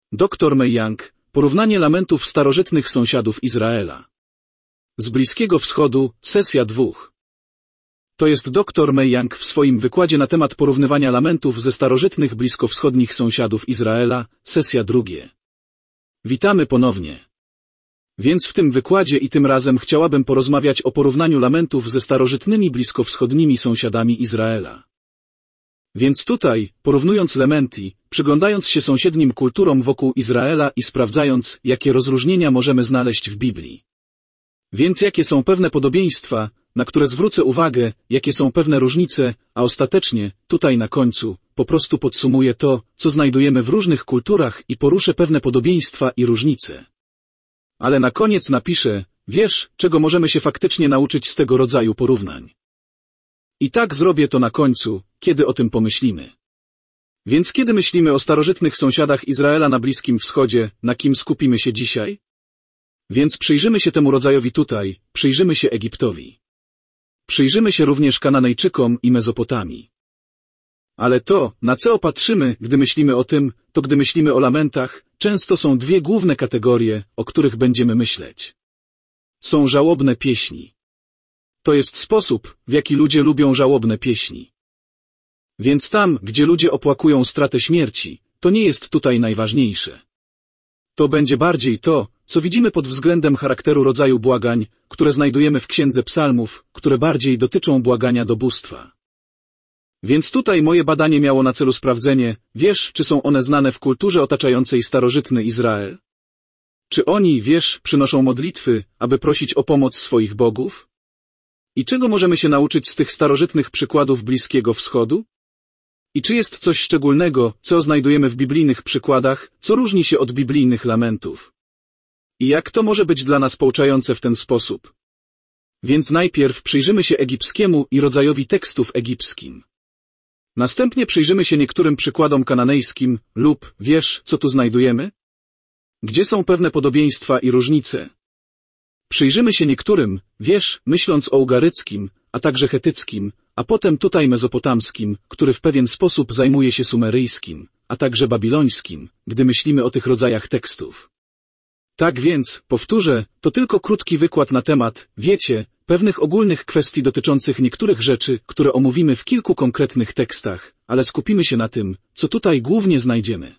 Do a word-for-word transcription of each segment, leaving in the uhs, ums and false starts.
doktor Mejang, porównanie lamentów starożytnych sąsiadów Izraela. Z Bliskiego Wschodu, sesja dwóch. To jest doktor Mejang w swoim wykładzie na temat porównywania lamentów ze starożytnych bliskowschodnich sąsiadów Izraela, sesja drugie. Witamy ponownie. Więc w tym wykładzie i tym razem chciałabym porozmawiać o porównaniu lamentów ze starożytnymi bliskowschodnimi sąsiadami Izraela. Więc tutaj, porównując lamenty, przyglądając się sąsiednim kulturom wokół Izraela i sprawdzając, jakie rozróżnienia możemy znaleźć w Biblii. Więc jakie są pewne podobieństwa, na które zwrócę uwagę, jakie są pewne różnice, a ostatecznie, tutaj na końcu, po prostu podsumuję to, co znajdujemy w różnych kulturach i poruszę pewne podobieństwa i różnice. Ale na koniec napiszę, wiesz, czego możemy się faktycznie nauczyć z tego rodzaju porównań. I tak zrobię to na końcu, kiedy o tym pomyślimy. Więc kiedy myślimy o starożytnych sąsiadach Izraela na Bliskim Wschodzie, na kim skupimy się dzisiaj? Więc przyjrzymy się temu rodzajowi tutaj, przyjrzymy się Egiptowi. Przyjrzymy się również Kananejczykom i Mezopotamii. Ale to, na co patrzymy, gdy myślimy o tym, to gdy myślimy o lamentach, często są dwie główne kategorie, o których będziemy myśleć. Są żałobne pieśni. To jest sposób, w jaki ludzie lubią żałobne pieśni. Więc tam, gdzie ludzie opłakują stratę śmierci, to nie jest tutaj najważniejsze. To będzie bardziej to, co widzimy pod względem charakteru rodzaju błagań, które znajdujemy w Księdze Psalmów, które bardziej dotyczą błagania do bóstwa. Więc tutaj moje badanie miało na celu sprawdzenie, wiesz, czy są one znane w kulturze otaczającej starożytny Izrael? Czy oni, wiesz, przynoszą modlitwy, aby prosić o pomoc swoich bogów? I czego możemy się nauczyć z tych starożytnych przykładów Bliskiego Wschodu? I czy jest coś szczególnego, co znajdujemy w biblijnych przykładach, co różni się od biblijnych lamentów? I jak to może być dla nas pouczające w ten sposób? Więc najpierw przyjrzymy się egipskiemu i rodzajowi tekstów egipskim. Następnie przyjrzymy się niektórym przykładom kananejskim, lub, wiesz, co tu znajdujemy? Gdzie są pewne podobieństwa i różnice? Przyjrzymy się niektórym, wiesz, myśląc o ugaryckim, a także chetyckim, a potem tutaj mezopotamskim, który w pewien sposób zajmuje się sumeryjskim, a także babilońskim, gdy myślimy o tych rodzajach tekstów. Tak więc, powtórzę, to tylko krótki wykład na temat, wiecie, pewnych ogólnych kwestii dotyczących niektórych rzeczy, które omówimy w kilku konkretnych tekstach, ale skupimy się na tym, co tutaj głównie znajdziemy.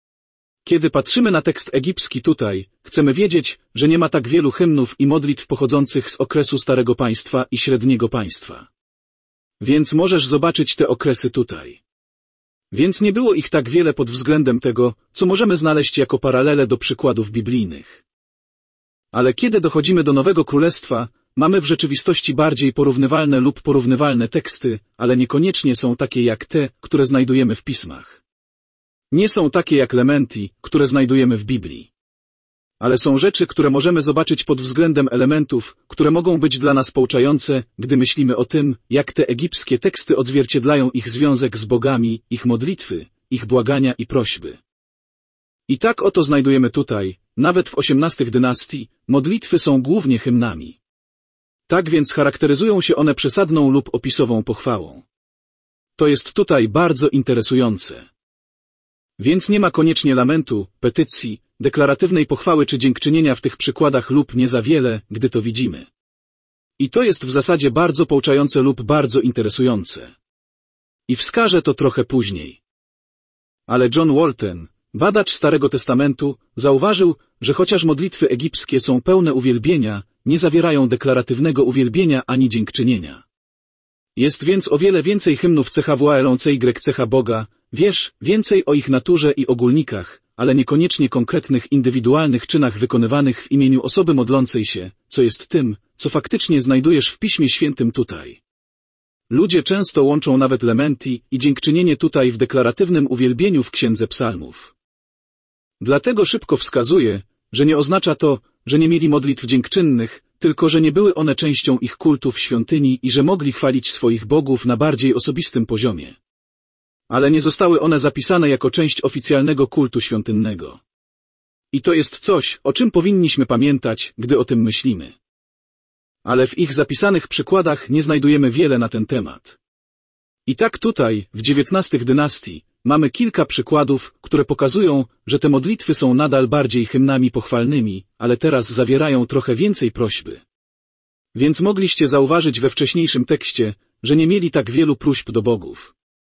Kiedy patrzymy na tekst egipski tutaj, chcemy wiedzieć, że nie ma tak wielu hymnów i modlitw pochodzących z okresu Starego Państwa i Średniego Państwa. Więc możesz zobaczyć te okresy tutaj. Więc nie było ich tak wiele pod względem tego, co możemy znaleźć jako paralele do przykładów biblijnych. Ale kiedy dochodzimy do Nowego Królestwa, mamy w rzeczywistości bardziej porównywalne lub porównywalne teksty, ale niekoniecznie są takie jak te, które znajdujemy w pismach. Nie są takie jak lamenty, które znajdujemy w Biblii. Ale są rzeczy, które możemy zobaczyć pod względem elementów, które mogą być dla nas pouczające, gdy myślimy o tym, jak te egipskie teksty odzwierciedlają ich związek z bogami, ich modlitwy, ich błagania i prośby. I tak oto znajdujemy tutaj, nawet w osiemnastych dynastii, modlitwy są głównie hymnami. Tak więc charakteryzują się one przesadną lub opisową pochwałą. To jest tutaj bardzo interesujące. Więc nie ma koniecznie lamentu, petycji, deklaratywnej pochwały czy dziękczynienia w tych przykładach lub nie za wiele, gdy to widzimy. I to jest w zasadzie bardzo pouczające lub bardzo interesujące. I wskażę to trochę później. Ale John Walton, badacz Starego Testamentu, zauważył, że chociaż modlitwy egipskie są pełne uwielbienia, nie zawierają deklaratywnego uwielbienia ani dziękczynienia. Jest więc o wiele więcej hymnów cechawłącej cecha Boga, wiesz, więcej o ich naturze i ogólnikach, ale niekoniecznie konkretnych indywidualnych czynach wykonywanych w imieniu osoby modlącej się, co jest tym, co faktycznie znajdujesz w Piśmie Świętym tutaj. Ludzie często łączą nawet lamenty i dziękczynienie tutaj w deklaratywnym uwielbieniu w Księdze Psalmów. Dlatego szybko wskazuję, że nie oznacza to, że nie mieli modlitw dziękczynnych, tylko że nie były one częścią ich kultu w świątyni i że mogli chwalić swoich bogów na bardziej osobistym poziomie. Ale nie zostały one zapisane jako część oficjalnego kultu świątynnego. I to jest coś, o czym powinniśmy pamiętać, gdy o tym myślimy. Ale w ich zapisanych przykładach nie znajdujemy wiele na ten temat. I tak tutaj, w dziewiętnastych dynastii, mamy kilka przykładów, które pokazują, że te modlitwy są nadal bardziej hymnami pochwalnymi, ale teraz zawierają trochę więcej prośby. Więc mogliście zauważyć we wcześniejszym tekście, że nie mieli tak wielu próśb do bogów.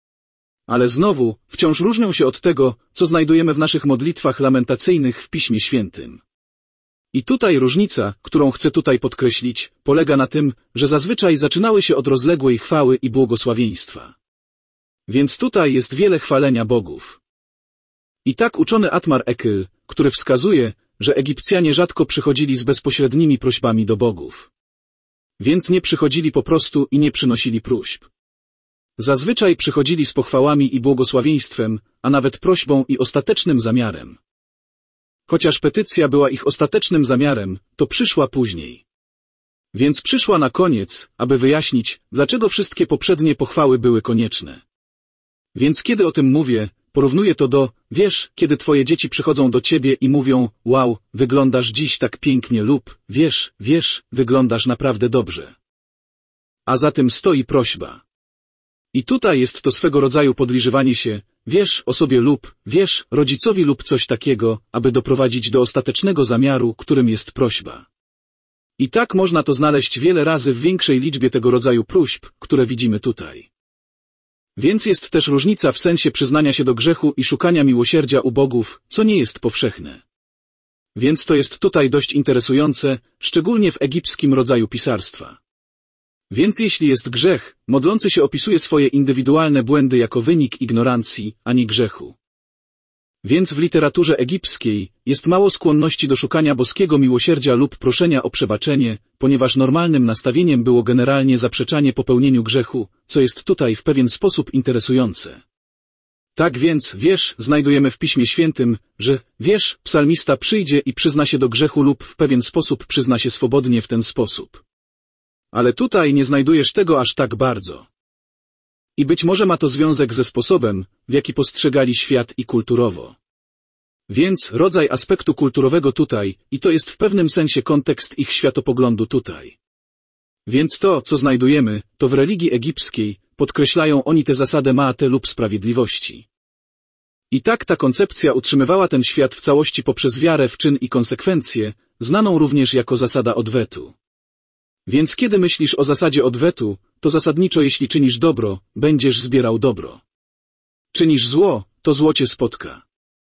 Ale znowu, wciąż różnią się od tego, co znajdujemy w naszych modlitwach lamentacyjnych w Piśmie Świętym. I tutaj różnica, którą chcę tutaj podkreślić, polega na tym, że zazwyczaj zaczynały się od rozległej chwały i błogosławieństwa. Więc tutaj jest wiele chwalenia bogów. I tak uczony Atmar Ekyl, który wskazuje, że Egipcjanie rzadko przychodzili z bezpośrednimi prośbami do bogów. Więc nie przychodzili po prostu i nie przynosili próśb. Zazwyczaj przychodzili z pochwałami i błogosławieństwem, a nawet prośbą i ostatecznym zamiarem. Chociaż petycja była ich ostatecznym zamiarem, to przyszła później. Więc przyszła na koniec, aby wyjaśnić, dlaczego wszystkie poprzednie pochwały były konieczne. Więc kiedy o tym mówię, porównuję to do, wiesz, kiedy twoje dzieci przychodzą do ciebie i mówią, wow, wyglądasz dziś tak pięknie lub, wiesz, wiesz, wyglądasz naprawdę dobrze. A za tym stoi prośba. I tutaj jest to swego rodzaju podliżywanie się, wiesz, osobie lub, wiesz, rodzicowi lub coś takiego, aby doprowadzić do ostatecznego zamiaru, którym jest prośba. I tak można to znaleźć wiele razy w większej liczbie tego rodzaju próśb, które widzimy tutaj. Więc jest też różnica w sensie przyznania się do grzechu i szukania miłosierdzia u bogów, co nie jest powszechne. Więc to jest tutaj dość interesujące, szczególnie w egipskim rodzaju pisarstwa. Więc jeśli jest grzech, modlący się opisuje swoje indywidualne błędy jako wynik ignorancji, a nie grzechu. Więc w literaturze egipskiej jest mało skłonności do szukania boskiego miłosierdzia lub proszenia o przebaczenie, ponieważ normalnym nastawieniem było generalnie zaprzeczanie popełnieniu grzechu, co jest tutaj w pewien sposób interesujące. Tak więc, wiesz, znajdujemy w Piśmie Świętym, że, wiesz, psalmista przyjdzie i przyzna się do grzechu lub w pewien sposób przyzna się swobodnie w ten sposób. Ale tutaj nie znajdujesz tego aż tak bardzo. I być może ma to związek ze sposobem, w jaki postrzegali świat i kulturowo. Więc rodzaj aspektu kulturowego tutaj, i to jest w pewnym sensie kontekst ich światopoglądu tutaj. Więc to, co znajdujemy, to w religii egipskiej, podkreślają oni tę zasadę Maate lub sprawiedliwości. I tak ta koncepcja utrzymywała ten świat w całości poprzez wiarę w czyn i konsekwencje, znaną również jako zasada odwetu. Więc kiedy myślisz o zasadzie odwetu, to zasadniczo jeśli czynisz dobro, będziesz zbierał dobro. Czynisz zło, to zło cię spotka.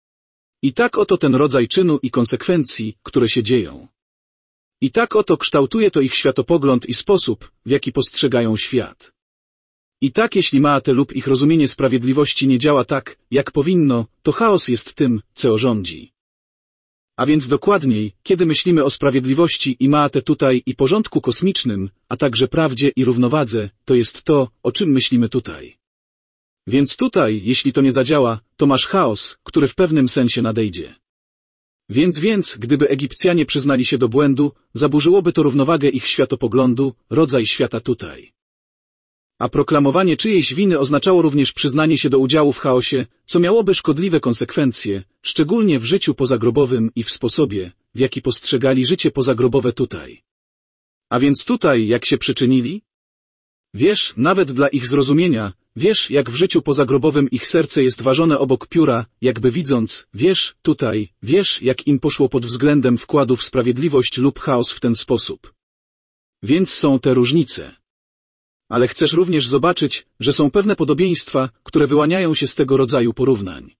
I tak oto ten rodzaj czynu i konsekwencji, które się dzieją. I tak oto kształtuje to ich światopogląd i sposób, w jaki postrzegają świat. I tak jeśli Maate lub ich rozumienie sprawiedliwości nie działa tak, jak powinno, to chaos jest tym, co rządzi. A więc dokładniej, kiedy myślimy o sprawiedliwości i Maate tutaj i porządku kosmicznym, a także prawdzie i równowadze, to jest to, o czym myślimy tutaj. Więc tutaj, jeśli to nie zadziała, to masz chaos, który w pewnym sensie nadejdzie. Więc więc, gdyby Egipcjanie przyznali się do błędu, zaburzyłoby to równowagę ich światopoglądu, rodzaj świata tutaj. A proklamowanie czyjejś winy oznaczało również przyznanie się do udziału w chaosie, co miałoby szkodliwe konsekwencje, szczególnie w życiu pozagrobowym i w sposobie, w jaki postrzegali życie pozagrobowe tutaj. A więc tutaj, jak się przyczynili? Wiesz, nawet dla ich zrozumienia, wiesz, jak w życiu pozagrobowym ich serce jest ważone obok pióra, jakby widząc, wiesz, tutaj, wiesz, jak im poszło pod względem wkładu w sprawiedliwość lub chaos w ten sposób. Więc są te różnice. Ale chcesz również zobaczyć, że są pewne podobieństwa, które wyłaniają się z tego rodzaju porównań.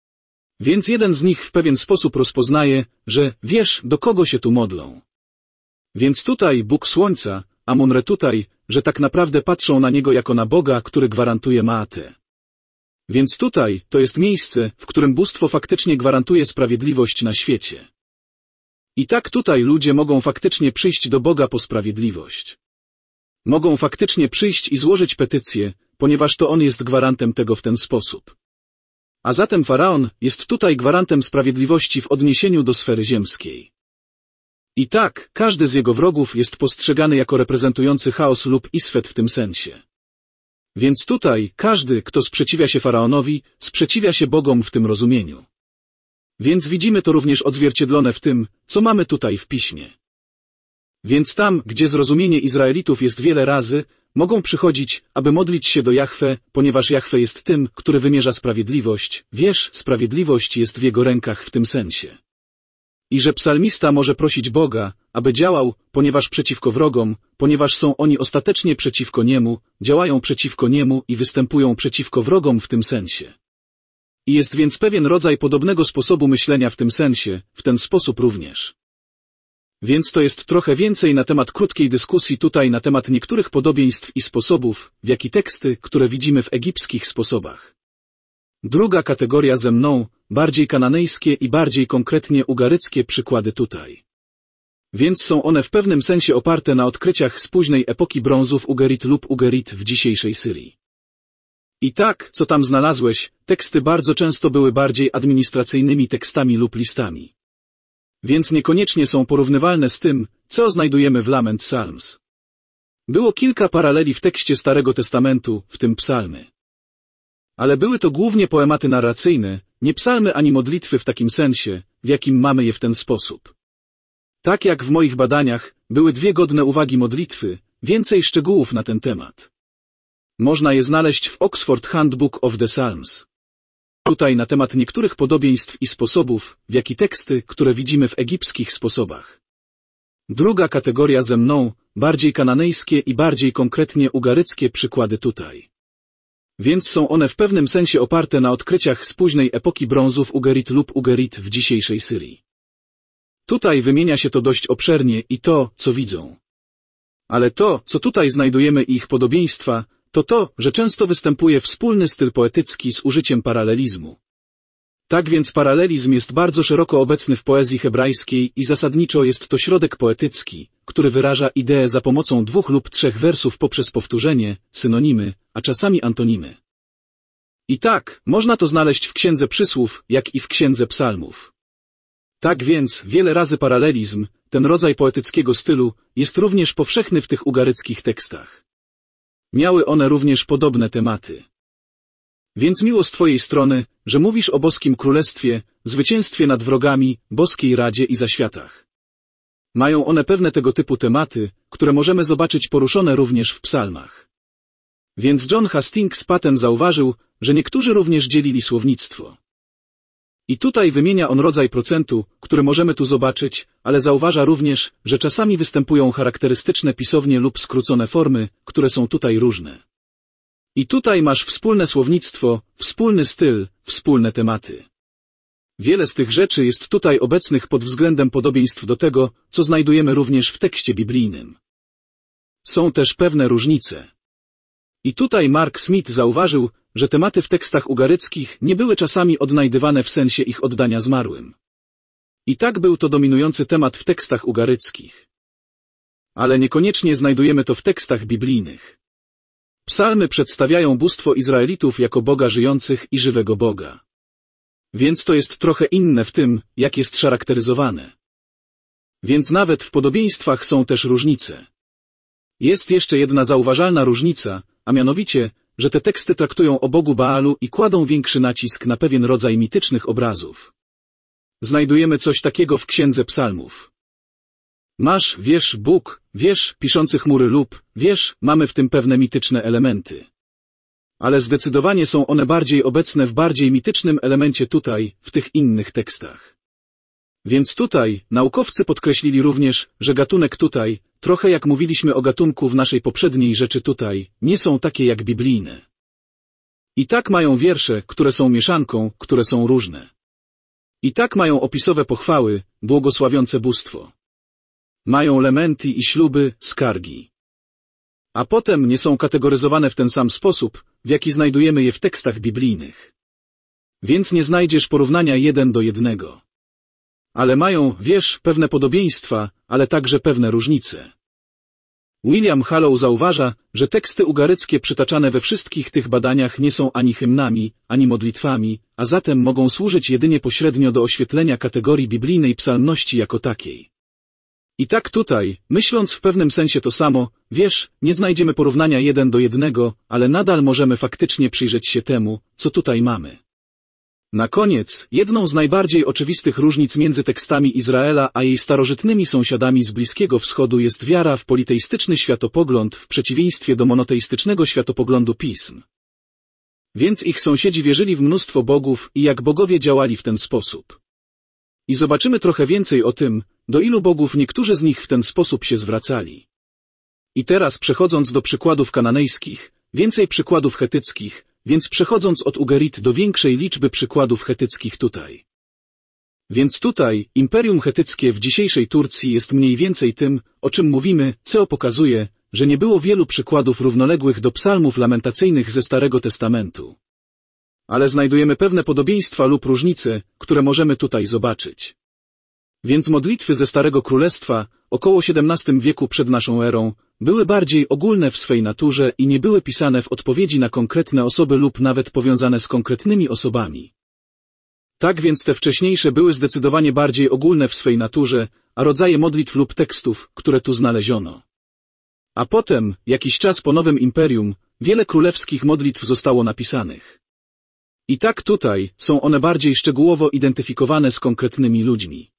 Więc jeden z nich w pewien sposób rozpoznaje, że wiesz, do kogo się tu modlą. Więc tutaj Bóg Słońca, Amun-Re tutaj, że tak naprawdę patrzą na niego jako na Boga, który gwarantuje Maate. Więc tutaj to jest miejsce, w którym bóstwo faktycznie gwarantuje sprawiedliwość na świecie. I tak tutaj ludzie mogą faktycznie przyjść do Boga po sprawiedliwość. Mogą faktycznie przyjść i złożyć petycję, ponieważ to on jest gwarantem tego w ten sposób. A zatem Faraon jest tutaj gwarantem sprawiedliwości w odniesieniu do sfery ziemskiej. I tak, każdy z jego wrogów jest postrzegany jako reprezentujący chaos lub Isfet w tym sensie. Więc tutaj, każdy, kto sprzeciwia się Faraonowi, sprzeciwia się Bogom w tym rozumieniu. Więc widzimy to również odzwierciedlone w tym, co mamy tutaj w Piśmie. Więc tam, gdzie zrozumienie Izraelitów jest wiele razy, mogą przychodzić, aby modlić się do Jahwe, ponieważ Jahwe jest tym, który wymierza sprawiedliwość. Wiesz, sprawiedliwość jest w jego rękach w tym sensie. I że psalmista może prosić Boga, aby działał, ponieważ przeciwko wrogom, ponieważ są oni ostatecznie przeciwko niemu, działają przeciwko niemu i występują przeciwko wrogom w tym sensie. I jest więc pewien rodzaj podobnego sposobu myślenia w tym sensie, w ten sposób również. Więc to jest trochę więcej na temat krótkiej dyskusji tutaj na temat niektórych podobieństw i sposobów, w jaki teksty, które widzimy w egipskich sposobach. Druga kategoria ze mną, bardziej kananejskie i bardziej konkretnie ugaryckie przykłady tutaj. Więc są one w pewnym sensie oparte na odkryciach z późnej epoki brązu w Ugarit lub Ugarit w dzisiejszej Syrii. I tak, co tam znalazłeś, teksty bardzo często były bardziej administracyjnymi tekstami lub listami. Więc niekoniecznie są porównywalne z tym, co znajdujemy w Lament Psalms. Było kilka paraleli w tekście Starego Testamentu, w tym psalmy. Ale były to głównie poematy narracyjne, nie psalmy ani modlitwy w takim sensie, w jakim mamy je w ten sposób. Tak jak w moich badaniach, były dwie godne uwagi modlitwy, więcej szczegółów na ten temat. Można je znaleźć w Oxford Handbook of the Psalms. Tutaj na temat niektórych podobieństw i sposobów, w jaki teksty, które widzimy w egipskich sposobach. Druga kategoria ze mną, bardziej kananejskie i bardziej konkretnie ugaryckie przykłady tutaj. Więc są one w pewnym sensie oparte na odkryciach z późnej epoki brązu w Ugarit lub Ugarit w dzisiejszej Syrii. Tutaj wymienia się to dość obszernie i to, co widzą. Ale to, co tutaj znajdujemy i ich podobieństwa, to to, że często występuje wspólny styl poetycki z użyciem paralelizmu. Tak więc paralelizm jest bardzo szeroko obecny w poezji hebrajskiej i zasadniczo jest to środek poetycki, który wyraża ideę za pomocą dwóch lub trzech wersów poprzez powtórzenie, synonimy, a czasami antonimy. I tak, można to znaleźć w Księdze Przysłów, jak i w Księdze Psalmów. Tak więc, wiele razy paralelizm, ten rodzaj poetyckiego stylu, jest również powszechny w tych ugaryckich tekstach. Miały one również podobne tematy. Więc miło z Twojej strony, że mówisz o boskim królestwie, zwycięstwie nad wrogami, boskiej radzie i zaświatach. Mają one pewne tego typu tematy, które możemy zobaczyć poruszone również w psalmach. Więc John Hastings Paton zauważył, że niektórzy również dzielili słownictwo. I tutaj wymienia on rodzaj procentu, który możemy tu zobaczyć, ale zauważa również, że czasami występują charakterystyczne pisownie lub skrócone formy, które są tutaj różne. I tutaj masz wspólne słownictwo, wspólny styl, wspólne tematy. Wiele z tych rzeczy jest tutaj obecnych pod względem podobieństw do tego, co znajdujemy również w tekście biblijnym. Są też pewne różnice. I tutaj Mark Smith zauważył, że tematy w tekstach ugaryckich nie były czasami odnajdywane w sensie ich oddania zmarłym. I tak był to dominujący temat w tekstach ugaryckich. Ale niekoniecznie znajdujemy to w tekstach biblijnych. Psalmy przedstawiają bóstwo Izraelitów jako Boga żyjących i żywego Boga. Więc to jest trochę inne w tym, jak jest charakteryzowane. Więc nawet w podobieństwach są też różnice. Jest jeszcze jedna zauważalna różnica, a mianowicie, że te teksty traktują o Bogu Baalu i kładą większy nacisk na pewien rodzaj mitycznych obrazów. Znajdujemy coś takiego w Księdze Psalmów. Masz, wiesz, Bóg, wiesz, piszący chmury lub, wiesz, mamy w tym pewne mityczne elementy. Ale zdecydowanie są one bardziej obecne w bardziej mitycznym elemencie tutaj, w tych innych tekstach. Więc tutaj, naukowcy podkreślili również, że gatunek tutaj, trochę jak mówiliśmy o gatunku w naszej poprzedniej rzeczy tutaj, nie są takie jak biblijne. I tak mają wiersze, które są mieszanką, które są różne. I tak mają opisowe pochwały, błogosławiące bóstwo. Mają lementy i śluby, skargi. A potem nie są kategoryzowane w ten sam sposób, w jaki znajdujemy je w tekstach biblijnych. Więc nie znajdziesz porównania jeden do jednego. Ale mają, wiesz, pewne podobieństwa, ale także pewne różnice. William Hallow zauważa, że teksty ugaryckie przytaczane we wszystkich tych badaniach nie są ani hymnami, ani modlitwami, a zatem mogą służyć jedynie pośrednio do oświetlenia kategorii biblijnej psalmności jako takiej. I tak tutaj, myśląc w pewnym sensie to samo, wiesz, nie znajdziemy porównania jeden do jednego, ale nadal możemy faktycznie przyjrzeć się temu, co tutaj mamy. Na koniec, jedną z najbardziej oczywistych różnic między tekstami Izraela a jej starożytnymi sąsiadami z Bliskiego Wschodu jest wiara w politeistyczny światopogląd w przeciwieństwie do monoteistycznego światopoglądu pism. Więc ich sąsiedzi wierzyli w mnóstwo bogów i jak bogowie działali w ten sposób. I zobaczymy trochę więcej o tym, do ilu bogów niektórzy z nich w ten sposób się zwracali. I teraz przechodząc do przykładów kananejskich, więcej przykładów chetyckich, więc przechodząc od Ugerit do większej liczby przykładów chetyckich tutaj. Więc tutaj, Imperium Chetyckie w dzisiejszej Turcji jest mniej więcej tym, o czym mówimy, co pokazuje, że nie było wielu przykładów równoległych do psalmów lamentacyjnych ze Starego Testamentu. Ale znajdujemy pewne podobieństwa lub różnice, które możemy tutaj zobaczyć. Więc modlitwy ze Starego Królestwa, około siedemnastym wieku przed naszą erą, były bardziej ogólne w swej naturze i nie były pisane w odpowiedzi na konkretne osoby lub nawet powiązane z konkretnymi osobami. Tak więc te wcześniejsze były zdecydowanie bardziej ogólne w swej naturze, a rodzaje modlitw lub tekstów, które tu znaleziono. A potem, jakiś czas po nowym imperium, wiele królewskich modlitw zostało napisanych. I tak tutaj są one bardziej szczegółowo identyfikowane z konkretnymi ludźmi.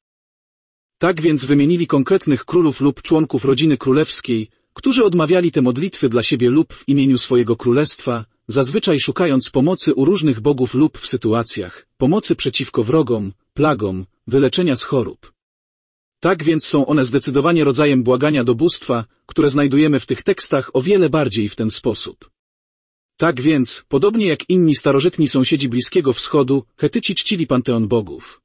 Tak więc wymienili konkretnych królów lub członków rodziny królewskiej, którzy odmawiali te modlitwy dla siebie lub w imieniu swojego królestwa, zazwyczaj szukając pomocy u różnych bogów lub w sytuacjach, pomocy przeciwko wrogom, plagom, wyleczenia z chorób. Tak więc są one zdecydowanie rodzajem błagania do bóstwa, które znajdujemy w tych tekstach o wiele bardziej w ten sposób. Tak więc, podobnie jak inni starożytni sąsiedzi Bliskiego Wschodu, Chetyci czcili panteon bogów.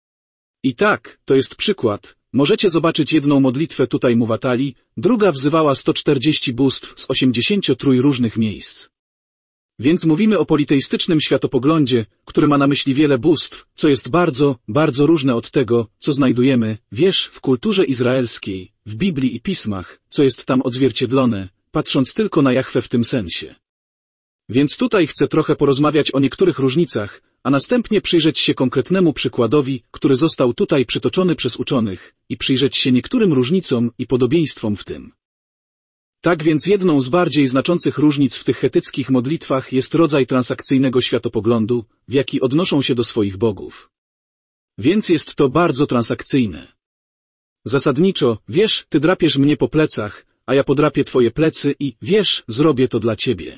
I tak, to jest przykład, możecie zobaczyć jedną modlitwę tutaj Muwatali, druga wzywała sto czterdzieści bóstw z osiemdziesięciu trójki różnych miejsc. Więc mówimy o politeistycznym światopoglądzie, który ma na myśli wiele bóstw, co jest bardzo, bardzo różne od tego, co znajdujemy, wiesz, w kulturze izraelskiej, w Biblii i pismach, co jest tam odzwierciedlone, patrząc tylko na Jahwe w tym sensie. Więc tutaj chcę trochę porozmawiać o niektórych różnicach, a następnie przyjrzeć się konkretnemu przykładowi, który został tutaj przytoczony przez uczonych, i przyjrzeć się niektórym różnicom i podobieństwom w tym. Tak więc jedną z bardziej znaczących różnic w tych chetyckich modlitwach jest rodzaj transakcyjnego światopoglądu, w jaki odnoszą się do swoich bogów. Więc jest to bardzo transakcyjne. Zasadniczo, wiesz, ty drapiesz mnie po plecach, a ja podrapię twoje plecy i, wiesz, zrobię to dla ciebie.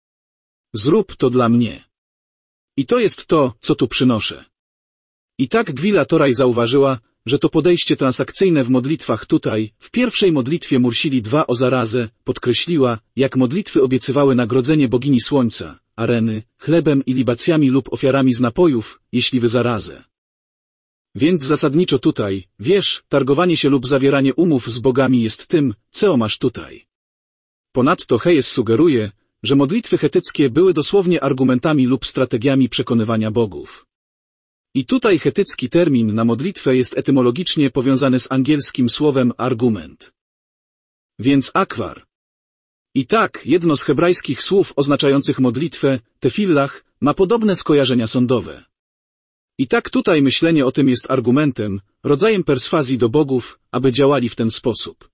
Zrób to dla mnie. I to jest to, co tu przynoszę. I tak Gwila Toraj zauważyła, że to podejście transakcyjne w modlitwach tutaj, w pierwszej modlitwie Mursili dwa o zarazę, podkreśliła, jak modlitwy obiecywały nagrodzenie bogini słońca, Areny, chlebem i libacjami lub ofiarami z napojów, jeśli wy zarazę. Więc zasadniczo tutaj, wiesz, targowanie się lub zawieranie umów z bogami jest tym, co masz tutaj. Ponadto Hayes sugeruje, że modlitwy chetyckie były dosłownie argumentami lub strategiami przekonywania bogów. I tutaj chetycki termin na modlitwę jest etymologicznie powiązany z angielskim słowem argument. Więc akwar. I tak, jedno z hebrajskich słów oznaczających modlitwę, tefillah, ma podobne skojarzenia sądowe. I tak tutaj myślenie o tym jest argumentem, rodzajem perswazji do bogów, aby działali w ten sposób.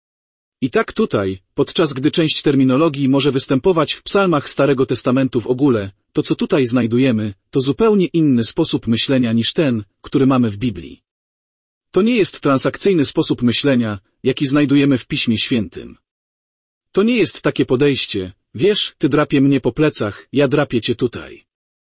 I tak tutaj, podczas gdy część terminologii może występować w psalmach Starego Testamentu w ogóle, to co tutaj znajdujemy, to zupełnie inny sposób myślenia niż ten, który mamy w Biblii. To nie jest transakcyjny sposób myślenia, jaki znajdujemy w Piśmie Świętym. To nie jest takie podejście, wiesz, ty drapie mnie po plecach, ja drapię cię tutaj.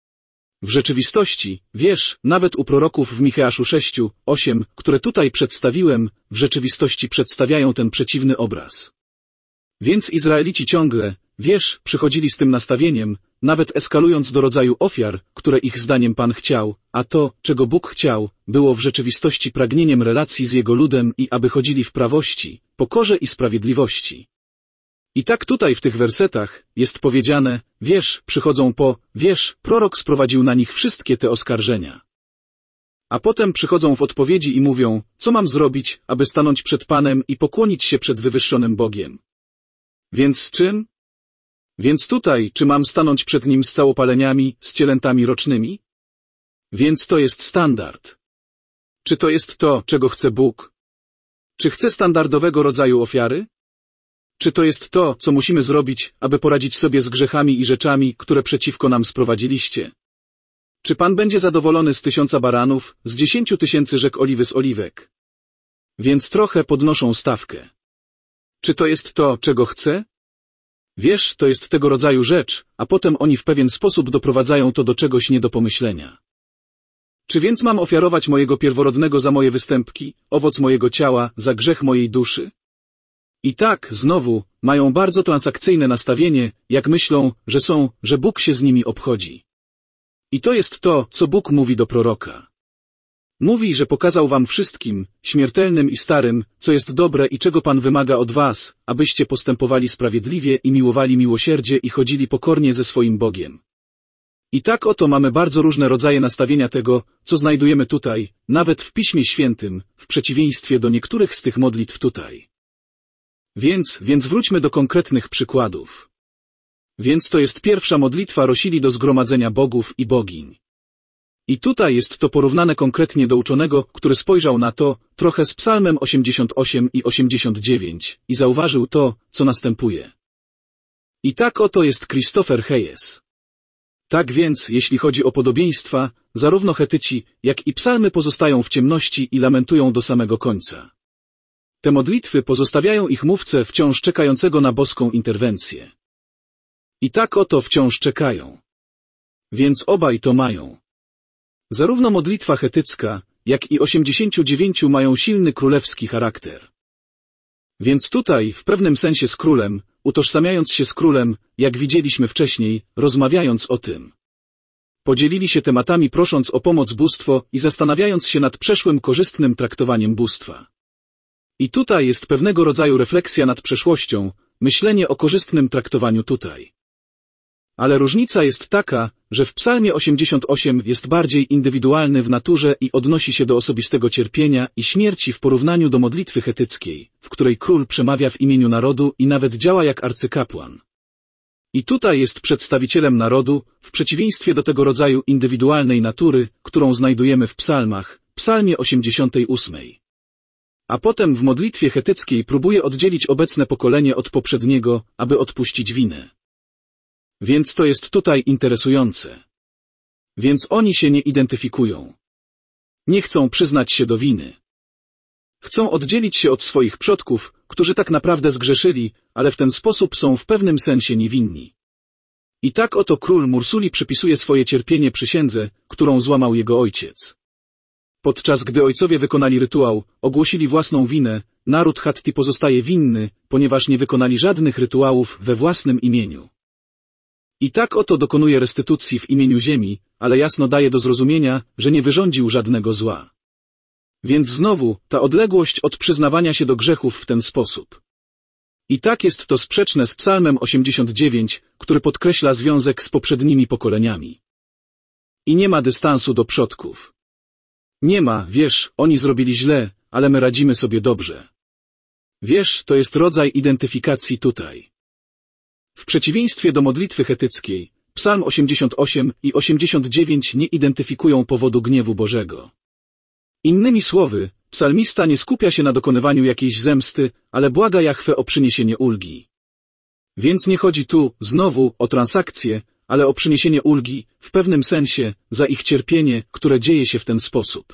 W rzeczywistości, wiesz, nawet u proroków w Micheaszu sześć, osiem, które tutaj przedstawiłem, w rzeczywistości przedstawiają ten przeciwny obraz. Więc Izraelici ciągle, wiesz, przychodzili z tym nastawieniem, nawet eskalując do rodzaju ofiar, które ich zdaniem Pan chciał, a to, czego Bóg chciał, było w rzeczywistości pragnieniem relacji z Jego ludem i aby chodzili w prawości, pokorze i sprawiedliwości. I tak tutaj w tych wersetach jest powiedziane, wiesz, przychodzą po, wiesz, prorok sprowadził na nich wszystkie te oskarżenia. A potem przychodzą w odpowiedzi i mówią, co mam zrobić, aby stanąć przed Panem i pokłonić się przed wywyższonym Bogiem. Więc z czym? Więc tutaj, czy mam stanąć przed Nim z całopaleniami, z cielętami rocznymi? Więc to jest standard. Czy to jest to, czego chce Bóg? Czy chce standardowego rodzaju ofiary? Czy to jest to, co musimy zrobić, aby poradzić sobie z grzechami i rzeczami, które przeciwko nam sprowadziliście? Czy Pan będzie zadowolony z tysiąca baranów, z dziesięciu tysięcy rzek oliwy z oliwek? Więc trochę podnoszą stawkę. Czy to jest to, czego chce? Wiesz, to jest tego rodzaju rzecz, a potem oni w pewien sposób doprowadzają to do czegoś nie do pomyślenia. Czy więc mam ofiarować mojego pierworodnego za moje występki, owoc mojego ciała, za grzech mojej duszy? I tak, znowu, mają bardzo transakcyjne nastawienie, jak myślą, że są, że Bóg się z nimi obchodzi. I to jest to, co Bóg mówi do proroka. Mówi, że pokazał wam wszystkim, śmiertelnym i starym, co jest dobre i czego Pan wymaga od was, abyście postępowali sprawiedliwie i miłowali miłosierdzie i chodzili pokornie ze swoim Bogiem. I tak oto mamy bardzo różne rodzaje nastawienia tego, co znajdujemy tutaj, nawet w Piśmie Świętym, w przeciwieństwie do niektórych z tych modlitw tutaj. Więc, więc wróćmy do konkretnych przykładów. Więc to jest pierwsza modlitwa Rosili do zgromadzenia bogów i bogiń. I tutaj jest to porównane konkretnie do uczonego, który spojrzał na to, trochę z Psalmem osiemdziesiąt osiem i osiemdziesiąt dziewięć, i zauważył to, co następuje. I tak oto jest Christopher Hayes. Tak więc, jeśli chodzi o podobieństwa, zarówno Chetyci, jak i psalmy pozostają w ciemności i lamentują do samego końca. Te modlitwy pozostawiają ich mówcę wciąż czekającego na boską interwencję. I tak oto wciąż czekają. Więc obaj to mają. Zarówno modlitwa chetycka, jak i osiemdziesiąt dziewięć mają silny królewski charakter. Więc tutaj, w pewnym sensie z królem, utożsamiając się z królem, jak widzieliśmy wcześniej, rozmawiając o tym. Podzielili się tematami prosząc o pomoc bóstwo i zastanawiając się nad przeszłym korzystnym traktowaniem bóstwa. I tutaj jest pewnego rodzaju refleksja nad przeszłością, myślenie o korzystnym traktowaniu tutaj. Ale różnica jest taka, że w Psalmie osiemdziesiąt osiem jest bardziej indywidualny w naturze i odnosi się do osobistego cierpienia i śmierci w porównaniu do modlitwy chetyckiej, w której król przemawia w imieniu narodu i nawet działa jak arcykapłan. I tutaj jest przedstawicielem narodu, w przeciwieństwie do tego rodzaju indywidualnej natury, którą znajdujemy w psalmach, Psalmie osiemdziesiątym ósmym. A potem w modlitwie chetyckiej próbuje oddzielić obecne pokolenie od poprzedniego, aby odpuścić winę. Więc to jest tutaj interesujące. Więc oni się nie identyfikują. Nie chcą przyznać się do winy. Chcą oddzielić się od swoich przodków, którzy tak naprawdę zgrzeszyli, ale w ten sposób są w pewnym sensie niewinni. I tak oto król Mursuli przypisuje swoje cierpienie przysiędze, którą złamał jego ojciec. Podczas gdy ojcowie wykonali rytuał, ogłosili własną winę, naród Hatti pozostaje winny, ponieważ nie wykonali żadnych rytuałów we własnym imieniu. I tak oto dokonuje restytucji w imieniu ziemi, ale jasno daje do zrozumienia, że nie wyrządził żadnego zła. Więc znowu, ta odległość od przyznawania się do grzechów w ten sposób. I tak jest to sprzeczne z Psalmem osiemdziesiąt dziewięć, który podkreśla związek z poprzednimi pokoleniami. I nie ma dystansu do przodków. Nie ma, wiesz, oni zrobili źle, ale my radzimy sobie dobrze. Wiesz, to jest rodzaj identyfikacji tutaj. W przeciwieństwie do modlitwy chetyckiej, Psalm osiemdziesiąt osiem i osiemdziesiąt dziewięć nie identyfikują powodu gniewu Bożego. Innymi słowy, psalmista nie skupia się na dokonywaniu jakiejś zemsty, ale błaga Jahwe o przyniesienie ulgi. Więc nie chodzi tu, znowu, o transakcję, ale o przyniesienie ulgi, w pewnym sensie, za ich cierpienie, które dzieje się w ten sposób.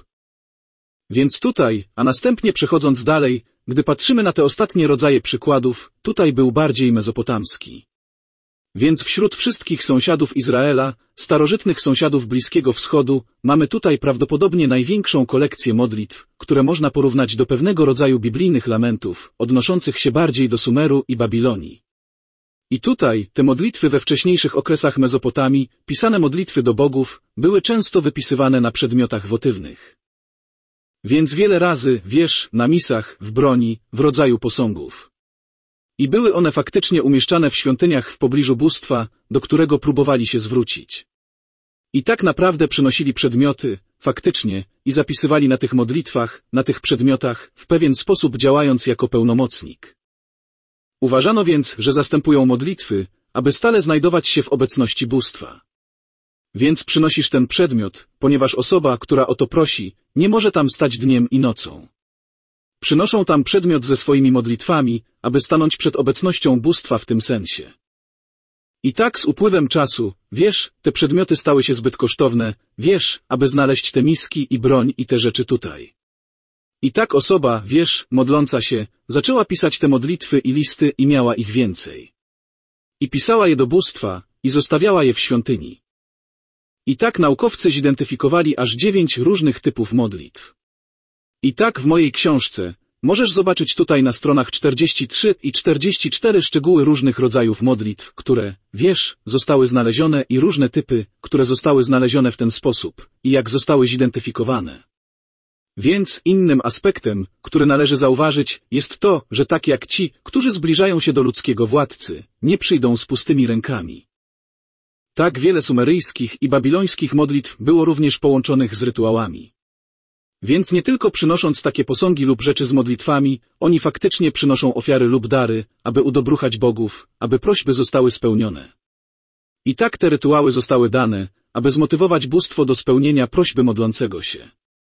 Więc tutaj, a następnie przechodząc dalej, gdy patrzymy na te ostatnie rodzaje przykładów, tutaj był bardziej mezopotamski. Więc wśród wszystkich sąsiadów Izraela, starożytnych sąsiadów Bliskiego Wschodu, mamy tutaj prawdopodobnie największą kolekcję modlitw, które można porównać do pewnego rodzaju biblijnych lamentów, odnoszących się bardziej do Sumeru i Babilonii. I tutaj, te modlitwy we wcześniejszych okresach Mezopotamii, pisane modlitwy do bogów, były często wypisywane na przedmiotach wotywnych. Więc wiele razy, wiesz, na misach, w broni, w rodzaju posągów. I były one faktycznie umieszczane w świątyniach w pobliżu bóstwa, do którego próbowali się zwrócić. I tak naprawdę przynosili przedmioty, faktycznie, i zapisywali na tych modlitwach, na tych przedmiotach, w pewien sposób działając jako pełnomocnik. Uważano więc, że zastępują modlitwy, aby stale znajdować się w obecności bóstwa. Więc przynosisz ten przedmiot, ponieważ osoba, która o to prosi, nie może tam stać dniem i nocą. Przynoszą tam przedmiot ze swoimi modlitwami, aby stanąć przed obecnością bóstwa w tym sensie. I tak z upływem czasu, wiesz, te przedmioty stały się zbyt kosztowne, wiesz, aby znaleźć te miski i broń i te rzeczy tutaj. I tak osoba, wiesz, modląca się, zaczęła pisać te modlitwy i listy i miała ich więcej. I pisała je do bóstwa i zostawiała je w świątyni. I tak naukowcy zidentyfikowali aż dziewięć różnych typów modlitw. I tak w mojej książce możesz zobaczyć tutaj na stronach czterdzieści trzy i czterdzieści cztery szczegóły różnych rodzajów modlitw, które, wiesz, zostały znalezione i różne typy, które zostały znalezione w ten sposób i jak zostały zidentyfikowane. Więc innym aspektem, który należy zauważyć, jest to, że tak jak ci, którzy zbliżają się do ludzkiego władcy, nie przyjdą z pustymi rękami. Tak wiele sumeryjskich i babilońskich modlitw było również połączonych z rytuałami. Więc nie tylko przynosząc takie posągi lub rzeczy z modlitwami, oni faktycznie przynoszą ofiary lub dary, aby udobruchać bogów, aby prośby zostały spełnione. I tak te rytuały zostały dane, aby zmotywować bóstwo do spełnienia prośby modlącego się.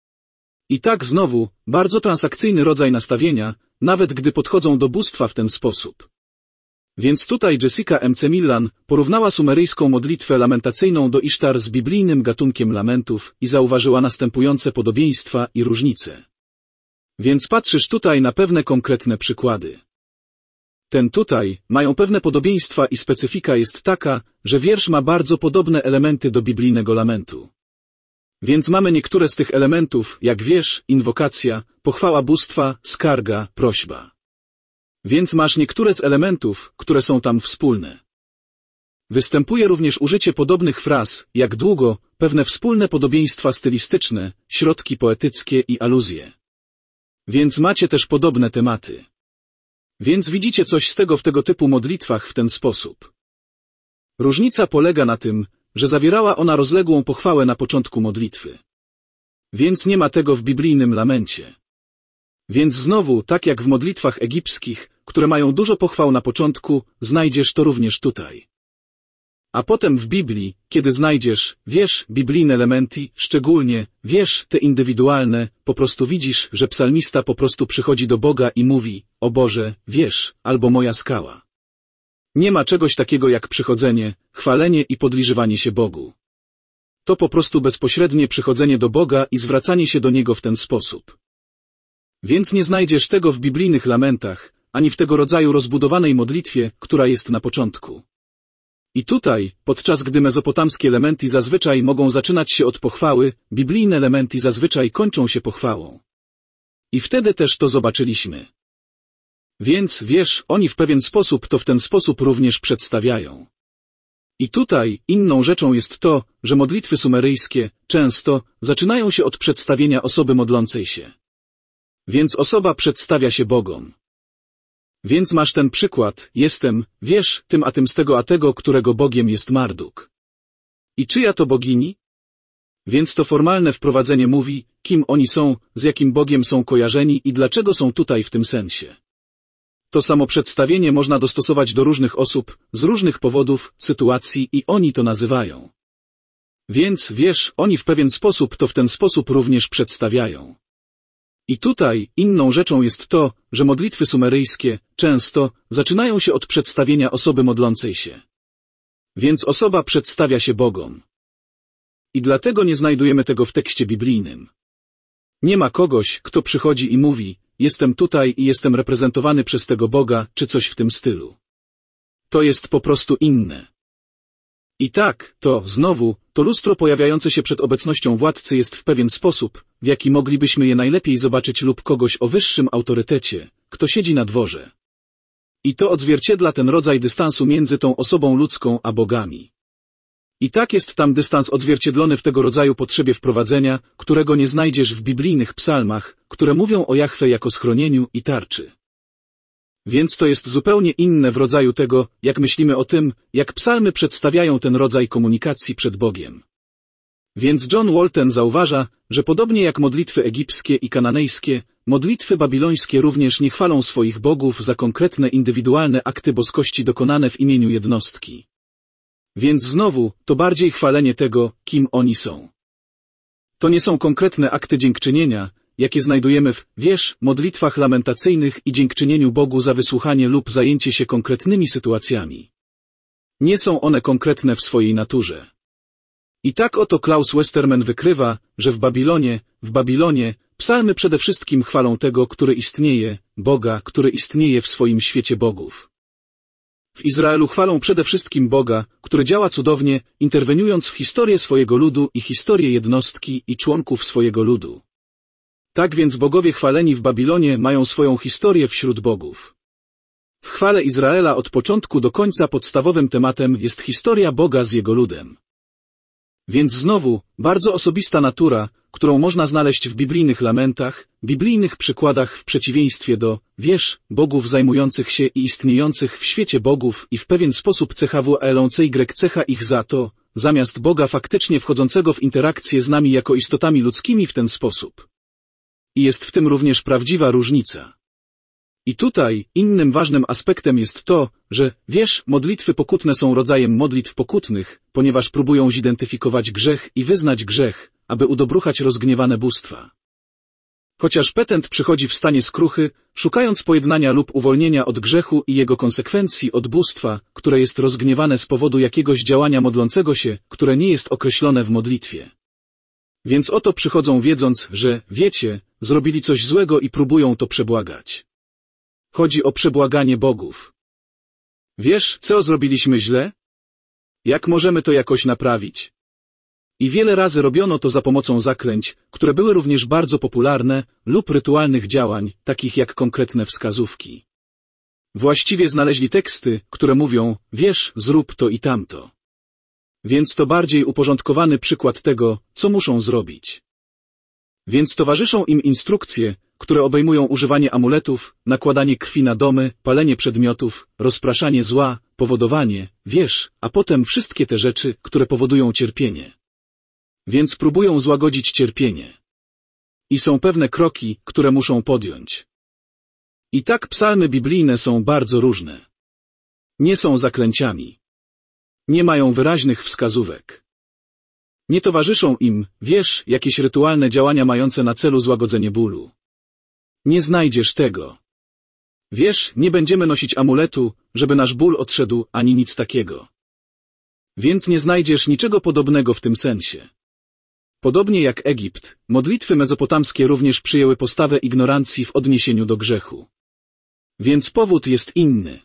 I tak znowu, bardzo transakcyjny rodzaj nastawienia, nawet gdy podchodzą do bóstwa w ten sposób. Więc tutaj Jessica M C Millan porównała sumeryjską modlitwę lamentacyjną do Isztar z biblijnym gatunkiem lamentów i zauważyła następujące podobieństwa i różnice. Więc patrzysz tutaj na pewne konkretne przykłady. Ten tutaj mają pewne podobieństwa i specyfika jest taka, że wiersz ma bardzo podobne elementy do biblijnego lamentu. Więc mamy niektóre z tych elementów, jak wiesz, inwokacja, pochwała bóstwa, skarga, prośba. Więc masz niektóre z elementów, które są tam wspólne. Występuje również użycie podobnych fraz, jak długo, pewne wspólne podobieństwa stylistyczne, środki poetyckie i aluzje. Więc macie też podobne tematy. Więc widzicie coś z tego w tego typu modlitwach w ten sposób. Różnica polega na tym, że zawierała ona rozległą pochwałę na początku modlitwy. Więc nie ma tego w biblijnym lamencie. Więc znowu, tak jak w modlitwach egipskich, które mają dużo pochwał na początku, znajdziesz to również tutaj. A potem w Biblii, kiedy znajdziesz, wiesz, biblijne elementy, szczególnie, wiesz, te indywidualne, po prostu widzisz, że psalmista po prostu przychodzi do Boga i mówi, o Boże, wiesz, albo moja skała. Nie ma czegoś takiego jak przychodzenie, chwalenie i podliżywanie się Bogu. To po prostu bezpośrednie przychodzenie do Boga i zwracanie się do Niego w ten sposób. Więc nie znajdziesz tego w biblijnych lamentach, ani w tego rodzaju rozbudowanej modlitwie, która jest na początku. I tutaj, podczas gdy mezopotamskie elementy zazwyczaj mogą zaczynać się od pochwały, biblijne elementy zazwyczaj kończą się pochwałą. I wtedy też to zobaczyliśmy. Więc, wiesz, oni w pewien sposób to w ten sposób również przedstawiają. I tutaj inną rzeczą jest to, że modlitwy sumeryjskie często zaczynają się od przedstawienia osoby modlącej się. Więc osoba przedstawia się Bogom. Więc masz ten przykład, jestem, wiesz, tym a tym z tego a tego, którego Bogiem jest Marduk. I czyja to bogini? Więc to formalne wprowadzenie mówi, kim oni są, z jakim Bogiem są kojarzeni i dlaczego są tutaj w tym sensie. To samo przedstawienie można dostosować do różnych osób, z różnych powodów, sytuacji i oni to nazywają. Więc, wiesz, oni w pewien sposób to w ten sposób również przedstawiają. I tutaj inną rzeczą jest to, że modlitwy sumeryjskie często zaczynają się od przedstawienia osoby modlącej się. Więc osoba przedstawia się Bogom. I dlatego nie znajdujemy tego w tekście biblijnym. Nie ma kogoś, kto przychodzi i mówi, jestem tutaj i jestem reprezentowany przez tego Boga, czy coś w tym stylu. To jest po prostu inne. I tak, to, znowu, to lustro pojawiające się przed obecnością władcy jest w pewien sposób, w jaki moglibyśmy je najlepiej zobaczyć lub kogoś o wyższym autorytecie, kto siedzi na dworze. I to odzwierciedla ten rodzaj dystansu między tą osobą ludzką a bogami. I tak jest tam dystans odzwierciedlony w tego rodzaju potrzebie wprowadzenia, którego nie znajdziesz w biblijnych psalmach, które mówią o Jahwe jako schronieniu i tarczy. Więc to jest zupełnie inne w rodzaju tego, jak myślimy o tym, jak psalmy przedstawiają ten rodzaj komunikacji przed Bogiem. Więc John Walton zauważa, że podobnie jak modlitwy egipskie i kananejskie, modlitwy babilońskie również nie chwalą swoich bogów za konkretne indywidualne akty boskości dokonane w imieniu jednostki. Więc znowu, to bardziej chwalenie tego, kim oni są. To nie są konkretne akty dziękczynienia, jakie znajdujemy w, wiesz, modlitwach lamentacyjnych i dziękczynieniu Bogu za wysłuchanie lub zajęcie się konkretnymi sytuacjami. Nie są one konkretne w swojej naturze. I tak oto Klaus Westermann wykrywa, że w Babilonie, w Babilonie, psalmy przede wszystkim chwalą tego, który istnieje, Boga, który istnieje w swoim świecie bogów. W Izraelu chwalą przede wszystkim Boga, który działa cudownie, interweniując w historię swojego ludu i historię jednostki i członków swojego ludu. Tak więc bogowie chwaleni w Babilonie mają swoją historię wśród bogów. W chwale Izraela od początku do końca podstawowym tematem jest historia Boga z jego ludem. Więc znowu, bardzo osobista natura, którą można znaleźć w biblijnych lamentach, biblijnych przykładach w przeciwieństwie do, wiesz, bogów zajmujących się i istniejących w świecie bogów i w pewien sposób cechawuelącej grek cecha ich za to, zamiast Boga faktycznie wchodzącego w interakcję z nami jako istotami ludzkimi w ten sposób. I jest w tym również prawdziwa różnica. I tutaj innym ważnym aspektem jest to, że, wiesz, modlitwy pokutne są rodzajem modlitw pokutnych, ponieważ próbują zidentyfikować grzech i wyznać grzech, aby udobruchać rozgniewane bóstwa. Chociaż petent przychodzi w stanie skruchy, szukając pojednania lub uwolnienia od grzechu i jego konsekwencji od bóstwa, które jest rozgniewane z powodu jakiegoś działania modlącego się, które nie jest określone w modlitwie. Więc oto przychodzą wiedząc, że, wiecie, zrobili coś złego i próbują to przebłagać. Chodzi o przebłaganie bogów. Wiesz, co zrobiliśmy źle? Jak możemy to jakoś naprawić? I wiele razy robiono to za pomocą zaklęć, które były również bardzo popularne, lub rytualnych działań, takich jak konkretne wskazówki. Właściwie znaleźli teksty, które mówią, wiesz, zrób to i tamto. Więc to bardziej uporządkowany przykład tego, co muszą zrobić. Więc towarzyszą im instrukcje, które obejmują używanie amuletów, nakładanie krwi na domy, palenie przedmiotów, rozpraszanie zła, powodowanie, wiesz, a potem wszystkie te rzeczy, które powodują cierpienie. Więc próbują złagodzić cierpienie. I są pewne kroki, które muszą podjąć. I tak psalmy biblijne są bardzo różne. Nie są zaklęciami. Nie mają wyraźnych wskazówek. Nie towarzyszą im, wiesz, jakieś rytualne działania mające na celu złagodzenie bólu. Nie znajdziesz tego. Wiesz, nie będziemy nosić amuletu, żeby nasz ból odszedł, ani nic takiego. Więc nie znajdziesz niczego podobnego w tym sensie. Podobnie jak Egipt, modlitwy mezopotamskie również przyjęły postawę ignorancji w odniesieniu do grzechu. Więc powód jest inny.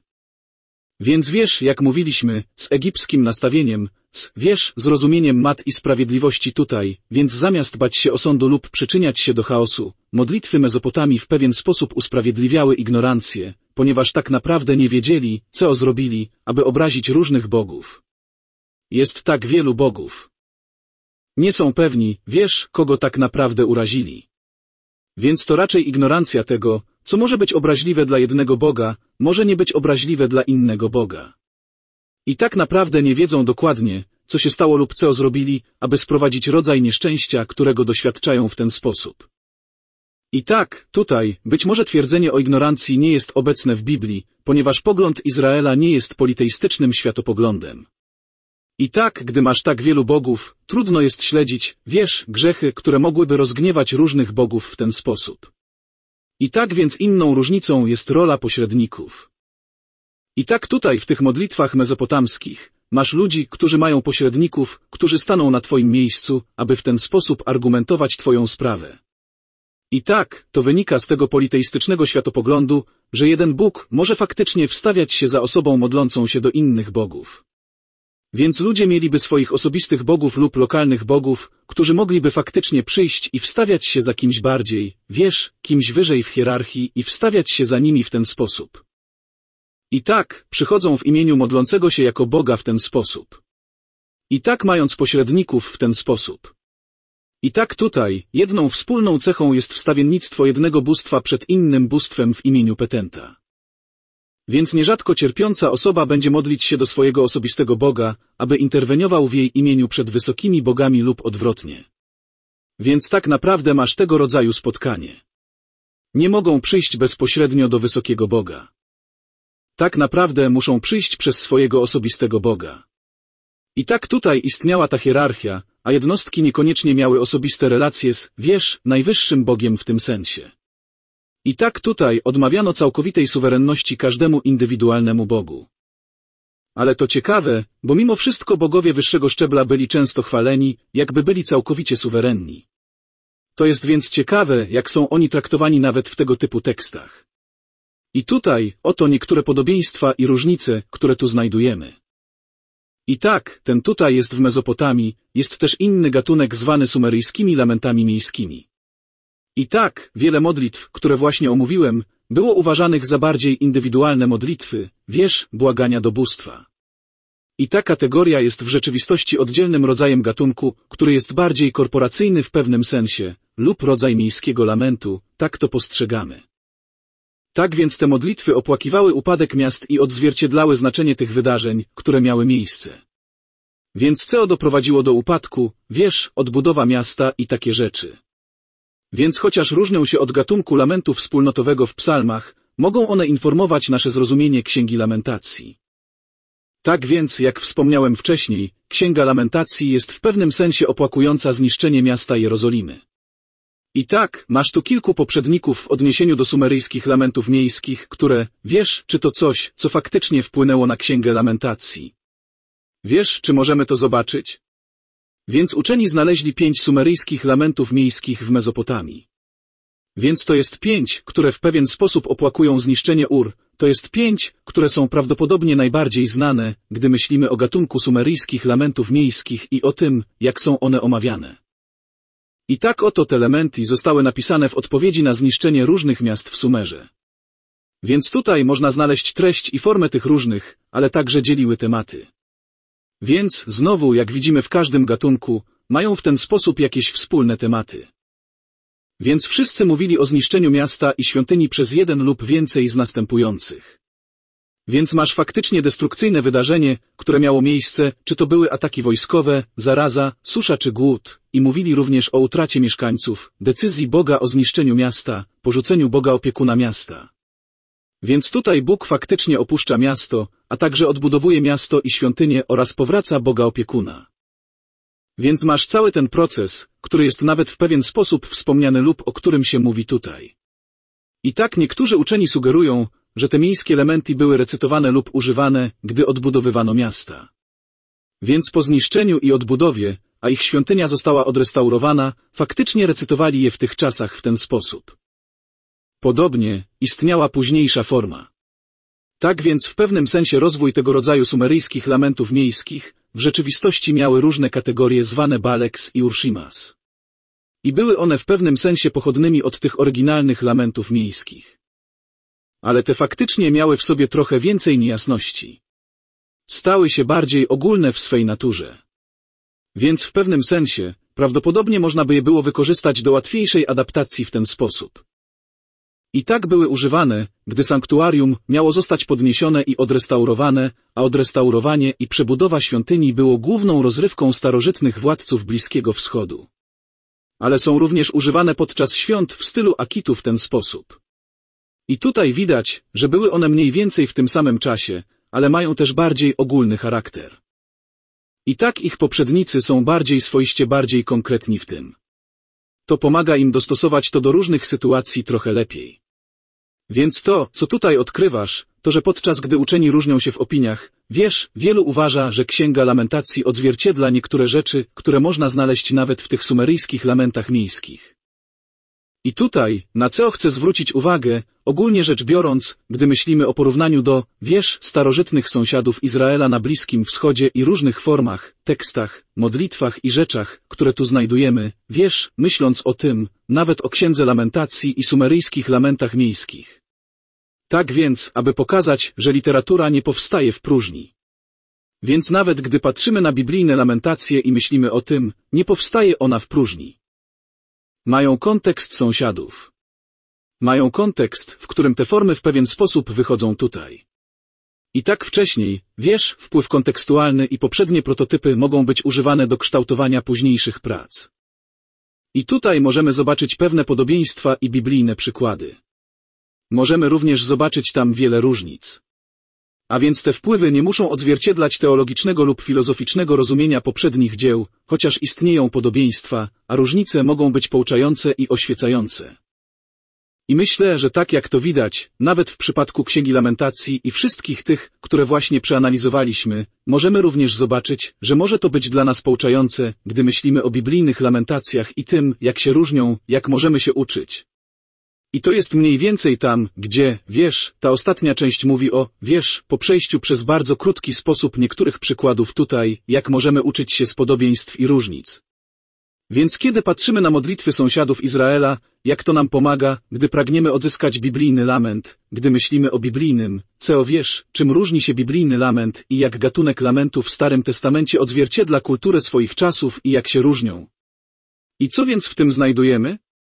Więc wiesz, jak mówiliśmy, z egipskim nastawieniem, z, wiesz, zrozumieniem mat i sprawiedliwości tutaj, więc zamiast bać się osądu lub przyczyniać się do chaosu, modlitwy Mezopotamii w pewien sposób usprawiedliwiały ignorancję, ponieważ tak naprawdę nie wiedzieli, co zrobili, aby obrazić różnych bogów. Jest tak wielu bogów. Nie są pewni, wiesz, kogo tak naprawdę urazili. Więc to raczej ignorancja tego, co może być obraźliwe dla jednego Boga, może nie być obraźliwe dla innego Boga. I tak naprawdę nie wiedzą dokładnie, co się stało lub co zrobili, aby sprowadzić rodzaj nieszczęścia, którego doświadczają w ten sposób. I tak, tutaj, być może twierdzenie o ignorancji nie jest obecne w Biblii, ponieważ pogląd Izraela nie jest politeistycznym światopoglądem. I tak, gdy masz tak wielu bogów, trudno jest śledzić, wiesz, grzechy, które mogłyby rozgniewać różnych bogów w ten sposób. I tak więc inną różnicą jest rola pośredników. I tak tutaj w tych modlitwach mezopotamskich masz ludzi, którzy mają pośredników, którzy staną na twoim miejscu, aby w ten sposób argumentować twoją sprawę. I tak, to wynika z tego politeistycznego światopoglądu, że jeden Bóg może faktycznie wstawiać się za osobą modlącą się do innych bogów. Więc ludzie mieliby swoich osobistych bogów lub lokalnych bogów, którzy mogliby faktycznie przyjść i wstawiać się za kimś bardziej, wiesz, kimś wyżej w hierarchii i wstawiać się za nimi w ten sposób. I tak, przychodzą w imieniu modlącego się jako Boga w ten sposób. I tak mając pośredników w ten sposób. I tak tutaj, jedną wspólną cechą jest wstawiennictwo jednego bóstwa przed innym bóstwem w imieniu petenta. Więc nierzadko cierpiąca osoba będzie modlić się do swojego osobistego Boga, aby interweniował w jej imieniu przed wysokimi bogami lub odwrotnie. Więc tak naprawdę masz tego rodzaju spotkanie. Nie mogą przyjść bezpośrednio do wysokiego Boga. Tak naprawdę muszą przyjść przez swojego osobistego Boga. I tak tutaj istniała ta hierarchia, a jednostki niekoniecznie miały osobiste relacje z, wiesz, najwyższym Bogiem w tym sensie. I tak tutaj odmawiano całkowitej suwerenności każdemu indywidualnemu Bogu. Ale to ciekawe, bo mimo wszystko bogowie wyższego szczebla byli często chwaleni, jakby byli całkowicie suwerenni. To jest więc ciekawe, jak są oni traktowani nawet w tego typu tekstach. I tutaj, oto niektóre podobieństwa i różnice, które tu znajdujemy. I tak, ten tutaj jest w Mezopotamii, jest też inny gatunek zwany sumeryjskimi lamentami miejskimi. I tak, wiele modlitw, które właśnie omówiłem, było uważanych za bardziej indywidualne modlitwy, wiersz, błagania do bóstwa. I ta kategoria jest w rzeczywistości oddzielnym rodzajem gatunku, który jest bardziej korporacyjny w pewnym sensie, lub rodzaj miejskiego lamentu, tak to postrzegamy. Tak więc te modlitwy opłakiwały upadek miast i odzwierciedlały znaczenie tych wydarzeń, które miały miejsce. Więc co doprowadziło do upadku, wierz, odbudowa miasta i takie rzeczy. Więc chociaż różnią się od gatunku lamentu wspólnotowego w psalmach, mogą one informować nasze zrozumienie Księgi Lamentacji. Tak więc, jak wspomniałem wcześniej, Księga Lamentacji jest w pewnym sensie opłakująca zniszczenie miasta Jerozolimy. I tak, masz tu kilku poprzedników w odniesieniu do sumeryjskich lamentów miejskich, które, wiesz, czy to coś, co faktycznie wpłynęło na Księgę Lamentacji. Wiesz, czy możemy to zobaczyć? Więc uczeni znaleźli pięć sumeryjskich lamentów miejskich w Mezopotamii. Więc to jest pięć, które w pewien sposób opłakują zniszczenie Ur, to jest pięć, które są prawdopodobnie najbardziej znane, gdy myślimy o gatunku sumeryjskich lamentów miejskich i o tym, jak są one omawiane. I tak oto te lamenty zostały napisane w odpowiedzi na zniszczenie różnych miast w Sumerze. Więc tutaj można znaleźć treść i formę tych różnych, ale także dzieliły tematy. Więc, znowu, jak widzimy w każdym gatunku, mają w ten sposób jakieś wspólne tematy. Więc wszyscy mówili o zniszczeniu miasta i świątyni przez jeden lub więcej z następujących. Więc masz faktycznie destrukcyjne wydarzenie, które miało miejsce, czy to były ataki wojskowe, zaraza, susza czy głód, i mówili również o utracie mieszkańców, decyzji Boga o zniszczeniu miasta, porzuceniu Boga opiekuna miasta. Więc tutaj Bóg faktycznie opuszcza miasto, a także odbudowuje miasto i świątynię oraz powraca Boga opiekuna. Więc masz cały ten proces, który jest nawet w pewien sposób wspomniany lub o którym się mówi tutaj. I tak niektórzy uczeni sugerują, że te miejskie elementy były recytowane lub używane, gdy odbudowywano miasta. Więc po zniszczeniu i odbudowie, a ich świątynia została odrestaurowana, faktycznie recytowali je w tych czasach w ten sposób. Podobnie, istniała późniejsza forma. Tak więc w pewnym sensie rozwój tego rodzaju sumeryjskich lamentów miejskich w rzeczywistości miały różne kategorie zwane Baleks i Urshimas. I były one w pewnym sensie pochodnymi od tych oryginalnych lamentów miejskich. Ale te faktycznie miały w sobie trochę więcej niejasności. Stały się bardziej ogólne w swej naturze. Więc w pewnym sensie, prawdopodobnie można by je było wykorzystać do łatwiejszej adaptacji w ten sposób. I tak były używane, gdy sanktuarium miało zostać podniesione i odrestaurowane, a odrestaurowanie i przebudowa świątyni było główną rozrywką starożytnych władców Bliskiego Wschodu. Ale są również używane podczas świąt w stylu Akitu w ten sposób. I tutaj widać, że były one mniej więcej w tym samym czasie, ale mają też bardziej ogólny charakter. I tak ich poprzednicy są bardziej swoiście bardziej konkretni w tym. To pomaga im dostosować to do różnych sytuacji trochę lepiej. Więc to, co tutaj odkrywasz, to że podczas gdy uczeni różnią się w opiniach, wiesz, wielu uważa, że Księga Lamentacji odzwierciedla niektóre rzeczy, które można znaleźć nawet w tych sumeryjskich lamentach miejskich. I tutaj, na co chcę zwrócić uwagę, ogólnie rzecz biorąc, gdy myślimy o porównaniu do, wiesz, starożytnych sąsiadów Izraela na Bliskim Wschodzie i różnych formach, tekstach, modlitwach i rzeczach, które tu znajdujemy, wiesz, myśląc o tym, nawet o Księdze Lamentacji i sumeryjskich lamentach miejskich. Tak więc, aby pokazać, że literatura nie powstaje w próżni. Więc nawet gdy patrzymy na biblijne lamentacje i myślimy o tym, nie powstaje ona w próżni. Mają kontekst sąsiadów. Mają kontekst, w którym te formy w pewien sposób wychodzą tutaj. I tak wcześniej, wiesz, wpływ kontekstualny i poprzednie prototypy mogą być używane do kształtowania późniejszych prac. I tutaj możemy zobaczyć pewne podobieństwa i biblijne przykłady. Możemy również zobaczyć tam wiele różnic. A więc te wpływy nie muszą odzwierciedlać teologicznego lub filozoficznego rozumienia poprzednich dzieł, chociaż istnieją podobieństwa, a różnice mogą być pouczające i oświecające. I myślę, że tak jak to widać, nawet w przypadku Księgi Lamentacji i wszystkich tych, które właśnie przeanalizowaliśmy, możemy również zobaczyć, że może to być dla nas pouczające, gdy myślimy o biblijnych lamentacjach i tym, jak się różnią, jak możemy się uczyć. I to jest mniej więcej tam, gdzie, wiesz, ta ostatnia część mówi o, wiesz, po przejściu przez bardzo krótki sposób niektórych przykładów tutaj, jak możemy uczyć się z podobieństw i różnic. Więc kiedy patrzymy na modlitwy sąsiadów Izraela, jak to nam pomaga, gdy pragniemy odzyskać biblijny lament, gdy myślimy o biblijnym, co wiesz, czym różni się biblijny lament i jak gatunek lamentu w Starym Testamencie odzwierciedla kulturę swoich czasów i jak się różnią. I co więc w tym znajdujemy?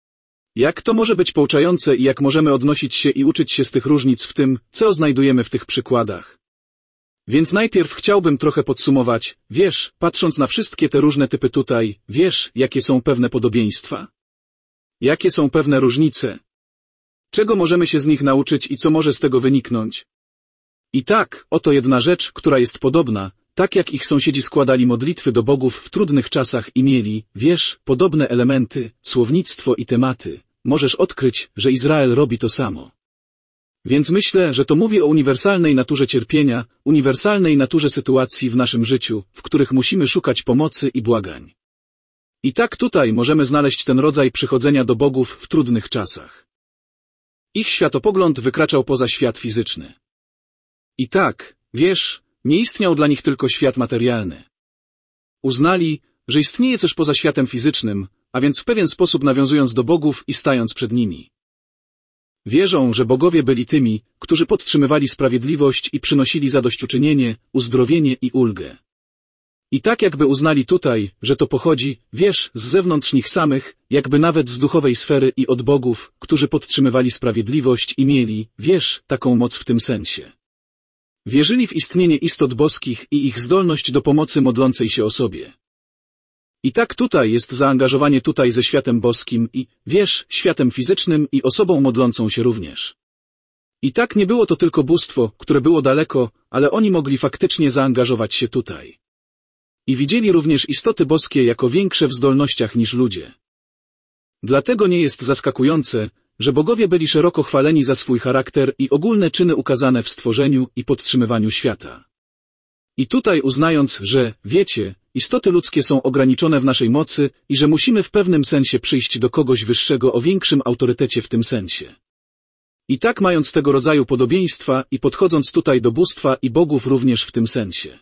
Jak to może być pouczające i jak możemy odnosić się i uczyć się z tych różnic w tym, co znajdujemy w tych przykładach? Więc najpierw chciałbym trochę podsumować, wiesz, patrząc na wszystkie te różne typy tutaj, wiesz, jakie są pewne podobieństwa? Jakie są pewne różnice? Czego możemy się z nich nauczyć i co może z tego wyniknąć? I tak, oto jedna rzecz, która jest podobna, tak jak ich sąsiedzi składali modlitwy do bogów w trudnych czasach i mieli, wiesz, podobne elementy, słownictwo i tematy, możesz odkryć, że Izrael robi to samo. Więc myślę, że to mówi o uniwersalnej naturze cierpienia, uniwersalnej naturze sytuacji w naszym życiu, w których musimy szukać pomocy i błagań. I tak tutaj możemy znaleźć ten rodzaj przychodzenia do bogów w trudnych czasach. Ich światopogląd wykraczał poza świat fizyczny. I tak, wiesz, nie istniał dla nich tylko świat materialny. Uznali, że istnieje coś poza światem fizycznym, a więc w pewien sposób nawiązując do bogów i stając przed nimi. Wierzą, że bogowie byli tymi, którzy podtrzymywali sprawiedliwość i przynosili zadośćuczynienie, uzdrowienie i ulgę. I tak jakby uznali tutaj, że to pochodzi, wiesz, z zewnątrz nich samych, jakby nawet z duchowej sfery i od bogów, którzy podtrzymywali sprawiedliwość i mieli, wiesz, taką moc w tym sensie. Wierzyli w istnienie istot boskich i ich zdolność do pomocy modlącej się osobie. I tak tutaj jest zaangażowanie tutaj ze światem boskim i, wiesz, światem fizycznym i osobą modlącą się również. I tak nie było to tylko bóstwo, które było daleko, ale oni mogli faktycznie zaangażować się tutaj. I widzieli również istoty boskie jako większe w zdolnościach niż ludzie. Dlatego nie jest zaskakujące, że bogowie byli szeroko chwaleni za swój charakter i ogólne czyny ukazane w stworzeniu i podtrzymywaniu świata. I tutaj uznając, że, wiecie, istoty ludzkie są ograniczone w naszej mocy i że musimy w pewnym sensie przyjść do kogoś wyższego o większym autorytecie w tym sensie. I tak mając tego rodzaju podobieństwa i podchodząc tutaj do bóstwa i bogów również w tym sensie.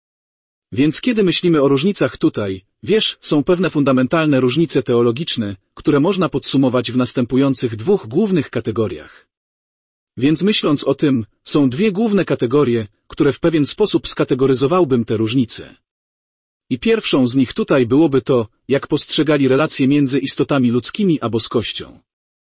Więc kiedy myślimy o różnicach tutaj, wiesz, są pewne fundamentalne różnice teologiczne, które można podsumować w następujących dwóch głównych kategoriach. Więc myśląc o tym, są dwie główne kategorie, które w pewien sposób skategoryzowałbym te różnice. I pierwszą z nich tutaj byłoby to, jak postrzegali relacje między istotami ludzkimi a boskością.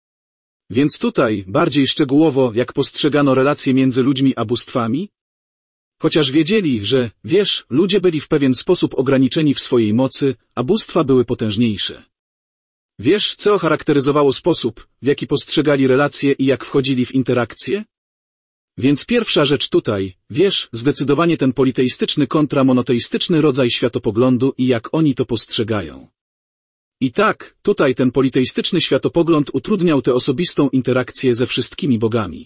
Więc tutaj, bardziej szczegółowo, jak postrzegano relacje między ludźmi a bóstwami? Chociaż wiedzieli, że, wiesz, ludzie byli w pewien sposób ograniczeni w swojej mocy, a bóstwa były potężniejsze. Wiesz, co charakteryzowało sposób, w jaki postrzegali relacje i jak wchodzili w interakcje? Więc pierwsza rzecz tutaj, wiesz, zdecydowanie ten politeistyczny kontra monoteistyczny rodzaj światopoglądu i jak oni to postrzegają. I tak, tutaj ten politeistyczny światopogląd utrudniał tę osobistą interakcję ze wszystkimi bogami.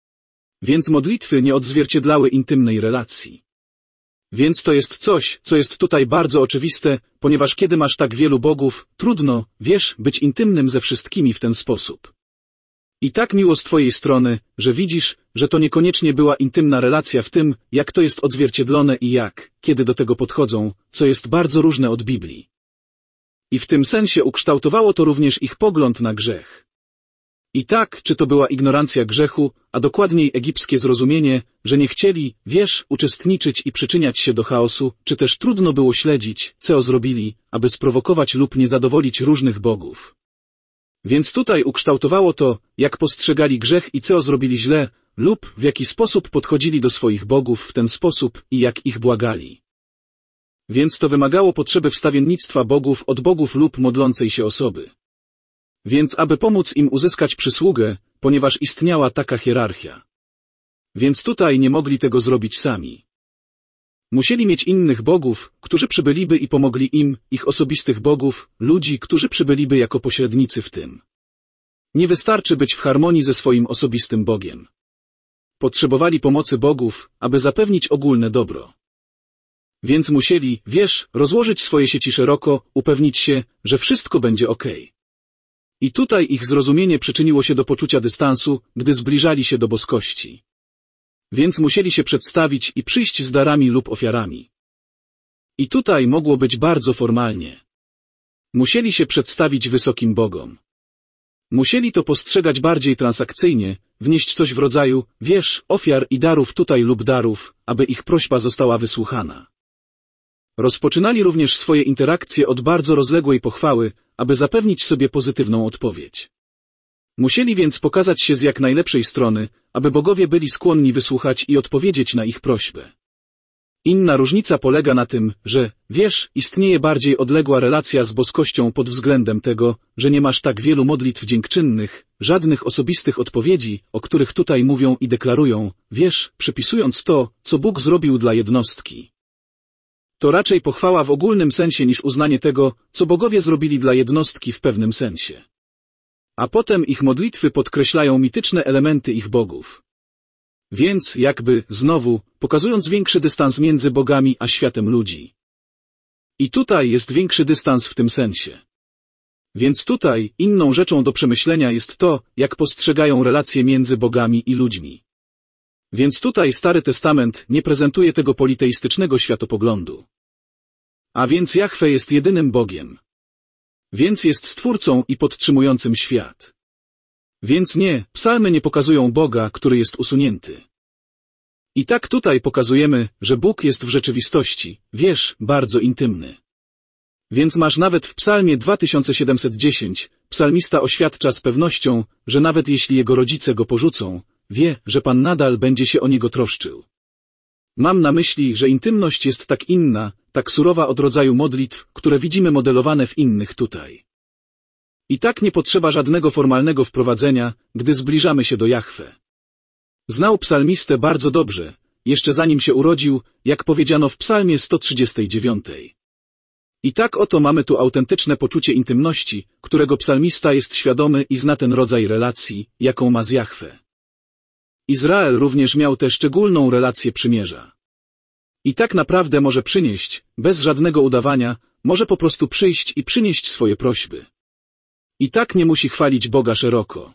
Więc modlitwy nie odzwierciedlały intymnej relacji. Więc to jest coś, co jest tutaj bardzo oczywiste, ponieważ kiedy masz tak wielu bogów, trudno, wiesz, być intymnym ze wszystkimi w ten sposób. I tak miło z twojej strony, że widzisz, że to niekoniecznie była intymna relacja w tym, jak to jest odzwierciedlone i jak, kiedy do tego podchodzą, co jest bardzo różne od Biblii. I w tym sensie ukształtowało to również ich pogląd na grzech. I tak, czy to była ignorancja grzechu, a dokładniej egipskie zrozumienie, że nie chcieli, wiesz, uczestniczyć i przyczyniać się do chaosu, czy też trudno było śledzić, co zrobili, aby sprowokować lub nie zadowolić różnych bogów. Więc tutaj ukształtowało to, jak postrzegali grzech i co zrobili źle, lub w jaki sposób podchodzili do swoich bogów w ten sposób i jak ich błagali. Więc to wymagało potrzeby wstawiennictwa bogów od bogów lub modlącej się osoby. Więc aby pomóc im uzyskać przysługę, ponieważ istniała taka hierarchia. Więc tutaj nie mogli tego zrobić sami. Musieli mieć innych bogów, którzy przybyliby i pomogli im, ich osobistych bogów, ludzi, którzy przybyliby jako pośrednicy w tym. Nie wystarczy być w harmonii ze swoim osobistym Bogiem. Potrzebowali pomocy bogów, aby zapewnić ogólne dobro. Więc musieli, wiesz, rozłożyć swoje sieci szeroko, upewnić się, że wszystko będzie okej. I tutaj ich zrozumienie przyczyniło się do poczucia dystansu, gdy zbliżali się do boskości. Więc musieli się przedstawić i przyjść z darami lub ofiarami. I tutaj mogło być bardzo formalnie. Musieli się przedstawić wysokim bogom. Musieli to postrzegać bardziej transakcyjnie, wnieść coś w rodzaju, wiesz, ofiar i darów tutaj lub darów, aby ich prośba została wysłuchana. Rozpoczynali również swoje interakcje od bardzo rozległej pochwały, aby zapewnić sobie pozytywną odpowiedź. Musieli więc pokazać się z jak najlepszej strony, aby bogowie byli skłonni wysłuchać i odpowiedzieć na ich prośbę. Inna różnica polega na tym, że, wiesz, istnieje bardziej odległa relacja z boskością pod względem tego, że nie masz tak wielu modlitw dziękczynnych, żadnych osobistych odpowiedzi, o których tutaj mówią i deklarują, wiesz, przypisując to, co Bóg zrobił dla jednostki. To raczej pochwała w ogólnym sensie niż uznanie tego, co bogowie zrobili dla jednostki w pewnym sensie. A potem ich modlitwy podkreślają mityczne elementy ich bogów. Więc, jakby, znowu, pokazując większy dystans między bogami a światem ludzi. I tutaj jest większy dystans w tym sensie. Więc tutaj, inną rzeczą do przemyślenia jest to, jak postrzegają relacje między bogami i ludźmi. Więc tutaj Stary Testament nie prezentuje tego politeistycznego światopoglądu. A więc Jahwe jest jedynym Bogiem. Więc jest Stwórcą i podtrzymującym świat. Więc nie, psalmy nie pokazują Boga, który jest usunięty. I tak tutaj pokazujemy, że Bóg jest w rzeczywistości, wiesz, bardzo intymny. Więc masz nawet w psalmie dwa tysiące siedemset dziesięć, psalmista oświadcza z pewnością, że nawet jeśli jego rodzice go porzucą, wie, że Pan nadal będzie się o niego troszczył. Mam na myśli, że intymność jest tak inna, tak surowa od rodzaju modlitw, które widzimy modelowane w innych tutaj. I tak nie potrzeba żadnego formalnego wprowadzenia, gdy zbliżamy się do Jahwe. Znał psalmistę bardzo dobrze, jeszcze zanim się urodził, jak powiedziano w psalmie sto trzydziestej dziewiątej. I tak oto mamy tu autentyczne poczucie intymności, którego psalmista jest świadomy i zna ten rodzaj relacji, jaką ma z Jahwe. Izrael również miał tę szczególną relację przymierza. I tak naprawdę może przynieść, bez żadnego udawania, może po prostu przyjść i przynieść swoje prośby. I tak nie musi chwalić Boga szeroko.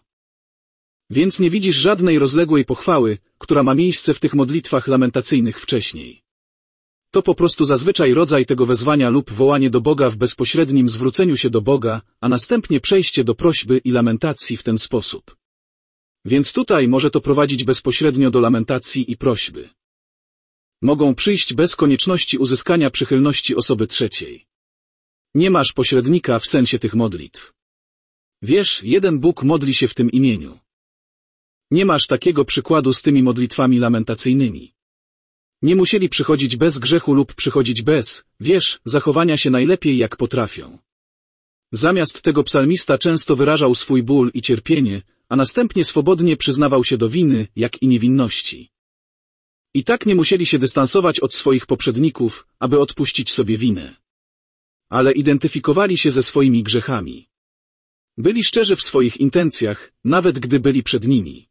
Więc nie widzisz żadnej rozległej pochwały, która ma miejsce w tych modlitwach lamentacyjnych wcześniej. To po prostu zazwyczaj rodzaj tego wezwania lub wołanie do Boga w bezpośrednim zwróceniu się do Boga, a następnie przejście do prośby i lamentacji w ten sposób. Więc tutaj może to prowadzić bezpośrednio do lamentacji i prośby. Mogą przyjść bez konieczności uzyskania przychylności osoby trzeciej. Nie masz pośrednika w sensie tych modlitw. Wiesz, jeden Bóg modli się w tym imieniu. Nie masz takiego przykładu z tymi modlitwami lamentacyjnymi. Nie musieli przychodzić bez grzechu lub przychodzić bez, wiesz, zachowania się najlepiej jak potrafią. Zamiast tego psalmista często wyrażał swój ból i cierpienie, a następnie swobodnie przyznawał się do winy, jak i niewinności. I tak nie musieli się dystansować od swoich poprzedników, aby odpuścić sobie winę. Ale identyfikowali się ze swoimi grzechami. Byli szczerzy w swoich intencjach, nawet gdy byli przed nimi.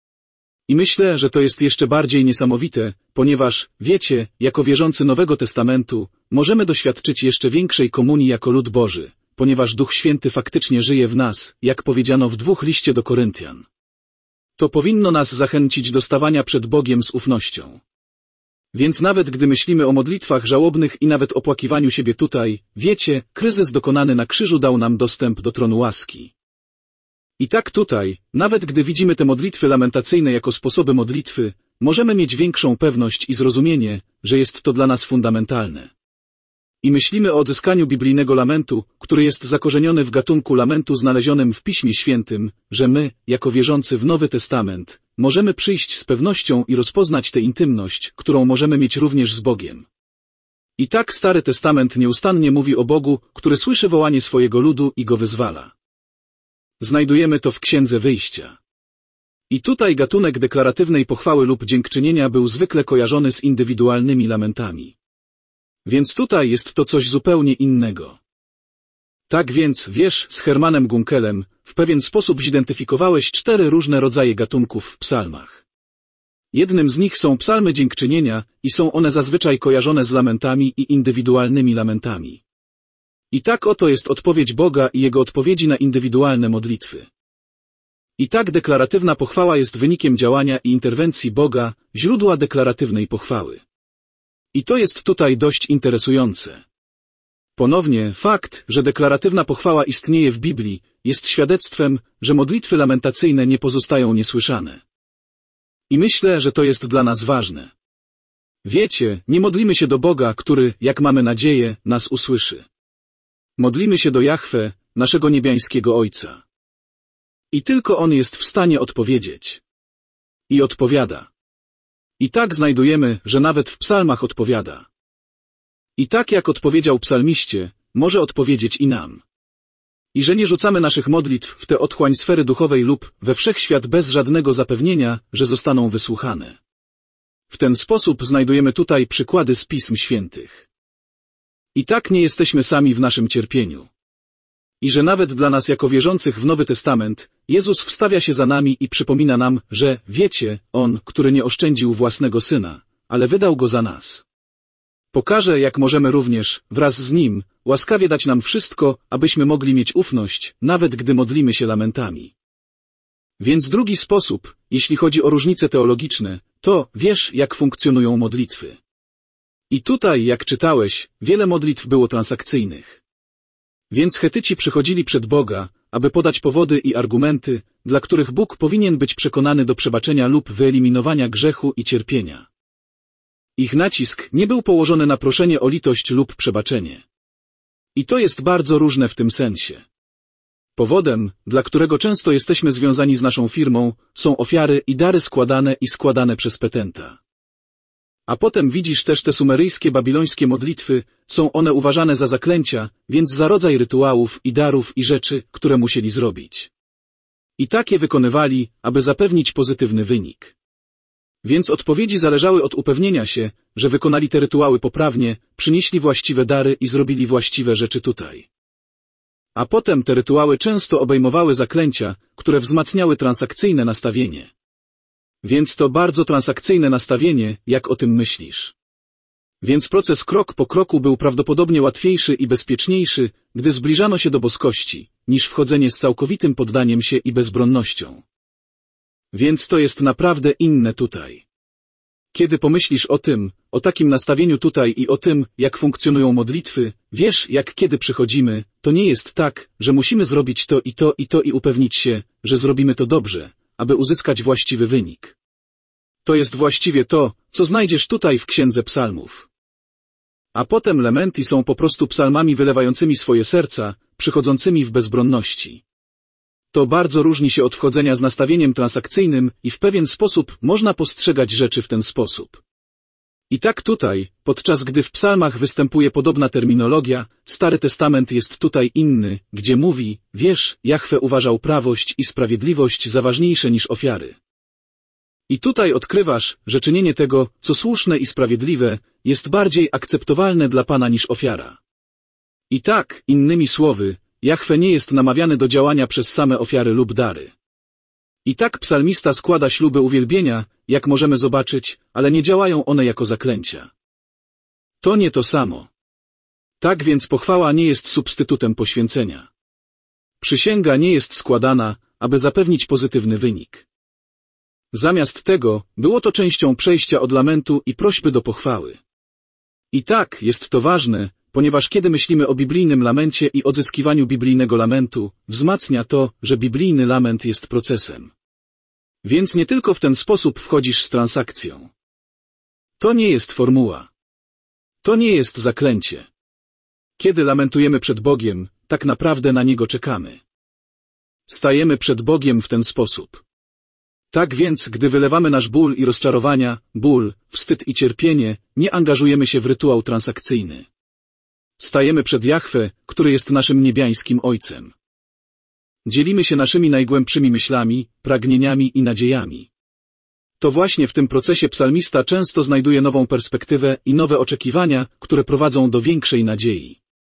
I myślę, że to jest jeszcze bardziej niesamowite, ponieważ, wiecie, jako wierzący Nowego Testamentu, możemy doświadczyć jeszcze większej komunii jako lud Boży, ponieważ Duch Święty faktycznie żyje w nas, jak powiedziano w dwóch liście do Koryntian. To powinno nas zachęcić do stawania przed Bogiem z ufnością. Więc nawet gdy myślimy o modlitwach żałobnych i nawet opłakiwaniu siebie tutaj, wiecie, kryzys dokonany na krzyżu dał nam dostęp do tronu łaski. I tak tutaj, nawet gdy widzimy te modlitwy lamentacyjne jako sposoby modlitwy, możemy mieć większą pewność i zrozumienie, że jest to dla nas fundamentalne. I myślimy o odzyskaniu biblijnego lamentu, który jest zakorzeniony w gatunku lamentu znalezionym w Piśmie Świętym, że my, jako wierzący w Nowy Testament, możemy przyjść z pewnością i rozpoznać tę intymność, którą możemy mieć również z Bogiem. I tak Stary Testament nieustannie mówi o Bogu, który słyszy wołanie swojego ludu i go wyzwala. Znajdujemy to w Księdze Wyjścia. I tutaj gatunek deklaratywnej pochwały lub dziękczynienia był zwykle kojarzony z indywidualnymi lamentami. Więc tutaj jest to coś zupełnie innego. Tak więc, wiesz, z Hermanem Gunkelem, w pewien sposób zidentyfikowałeś cztery różne rodzaje gatunków w psalmach. Jednym z nich są psalmy dziękczynienia i są one zazwyczaj kojarzone z lamentami i indywidualnymi lamentami. I tak oto jest odpowiedź Boga i Jego odpowiedzi na indywidualne modlitwy. I tak deklaratywna pochwała jest wynikiem działania i interwencji Boga, źródła deklaratywnej pochwały. I to jest tutaj dość interesujące. Ponownie, fakt, że deklaratywna pochwała istnieje w Biblii, jest świadectwem, że modlitwy lamentacyjne nie pozostają niesłyszane. I myślę, że to jest dla nas ważne. Wiecie, nie modlimy się do Boga, który, jak mamy nadzieję, nas usłyszy. Modlimy się do Jahwe, naszego niebiańskiego Ojca. I tylko On jest w stanie odpowiedzieć. I odpowiada. I tak znajdujemy, że nawet w psalmach odpowiada. I tak jak odpowiedział psalmiście, może odpowiedzieć i nam. I że nie rzucamy naszych modlitw w tę otchłań sfery duchowej lub we wszechświat bez żadnego zapewnienia, że zostaną wysłuchane. W ten sposób znajdujemy tutaj przykłady z Pism Świętych. I tak nie jesteśmy sami w naszym cierpieniu. I że nawet dla nas jako wierzących w Nowy Testament, Jezus wstawia się za nami i przypomina nam, że, wiecie, On, który nie oszczędził własnego Syna, ale wydał Go za nas. Pokaże, jak możemy również, wraz z Nim, łaskawie dać nam wszystko, abyśmy mogli mieć ufność, nawet gdy modlimy się lamentami. Więc drugi sposób, jeśli chodzi o różnice teologiczne, to, wiesz, jak funkcjonują modlitwy. I tutaj, jak czytałeś, wiele modlitw było transakcyjnych. Więc Chetyci przychodzili przed Boga, aby podać powody i argumenty, dla których Bóg powinien być przekonany do przebaczenia lub wyeliminowania grzechu i cierpienia. Ich nacisk nie był położony na proszenie o litość lub przebaczenie. I to jest bardzo różne w tym sensie. Powodem, dla którego często jesteśmy związani z naszą firmą, są ofiary i dary składane i składane przez petenta. A potem widzisz też te sumeryjskie babilońskie modlitwy, są one uważane za zaklęcia, więc za rodzaj rytuałów i darów i rzeczy, które musieli zrobić. I takie wykonywali, aby zapewnić pozytywny wynik. Więc odpowiedzi zależały od upewnienia się, że wykonali te rytuały poprawnie, przynieśli właściwe dary i zrobili właściwe rzeczy tutaj. A potem te rytuały często obejmowały zaklęcia, które wzmacniały transakcyjne nastawienie. Więc to bardzo transakcyjne nastawienie, jak o tym myślisz. Więc proces krok po kroku był prawdopodobnie łatwiejszy i bezpieczniejszy, gdy zbliżano się do boskości, niż wchodzenie z całkowitym poddaniem się i bezbronnością. Więc to jest naprawdę inne tutaj. Kiedy pomyślisz o tym, o takim nastawieniu tutaj i o tym, jak funkcjonują modlitwy, wiesz, jak kiedy przychodzimy, to nie jest tak, że musimy zrobić to i to i to i upewnić się, że zrobimy to dobrze, aby uzyskać właściwy wynik. To jest właściwie to, co znajdziesz tutaj w Księdze Psalmów. A potem lamenty są po prostu psalmami wylewającymi swoje serca, przychodzącymi w bezbronności. To bardzo różni się od wchodzenia z nastawieniem transakcyjnym i w pewien sposób można postrzegać rzeczy w ten sposób. I tak tutaj, podczas gdy w psalmach występuje podobna terminologia, Stary Testament jest tutaj inny, gdzie mówi, wiesz, Jahwe uważał prawość i sprawiedliwość za ważniejsze niż ofiary. I tutaj odkrywasz, że czynienie tego, co słuszne i sprawiedliwe, jest bardziej akceptowalne dla Pana niż ofiara. I tak, innymi słowy, Jahwe nie jest namawiany do działania przez same ofiary lub dary. I tak psalmista składa śluby uwielbienia, jak możemy zobaczyć, ale nie działają one jako zaklęcia. To nie to samo. Tak więc pochwała nie jest substytutem poświęcenia. Przysięga nie jest składana, aby zapewnić pozytywny wynik. Zamiast tego, było to częścią przejścia od lamentu i prośby do pochwały. I tak, jest to ważne, ponieważ kiedy myślimy o biblijnym lamencie i odzyskiwaniu biblijnego lamentu, wzmacnia to, że biblijny lament jest procesem. Więc nie tylko w ten sposób wchodzisz z transakcją. To nie jest formuła. To nie jest zaklęcie. Kiedy lamentujemy przed Bogiem, tak naprawdę na Niego czekamy. Stajemy przed Bogiem w ten sposób. Tak więc, gdy wylewamy nasz ból i rozczarowania, ból, wstyd i cierpienie, nie angażujemy się w rytuał transakcyjny. Stajemy przed Jahwe, który jest naszym niebiańskim Ojcem. Dzielimy się naszymi najgłębszymi myślami, pragnieniami i nadziejami. To właśnie w tym procesie psalmista często znajduje nową perspektywę i nowe oczekiwania, które prowadzą do większej nadziei.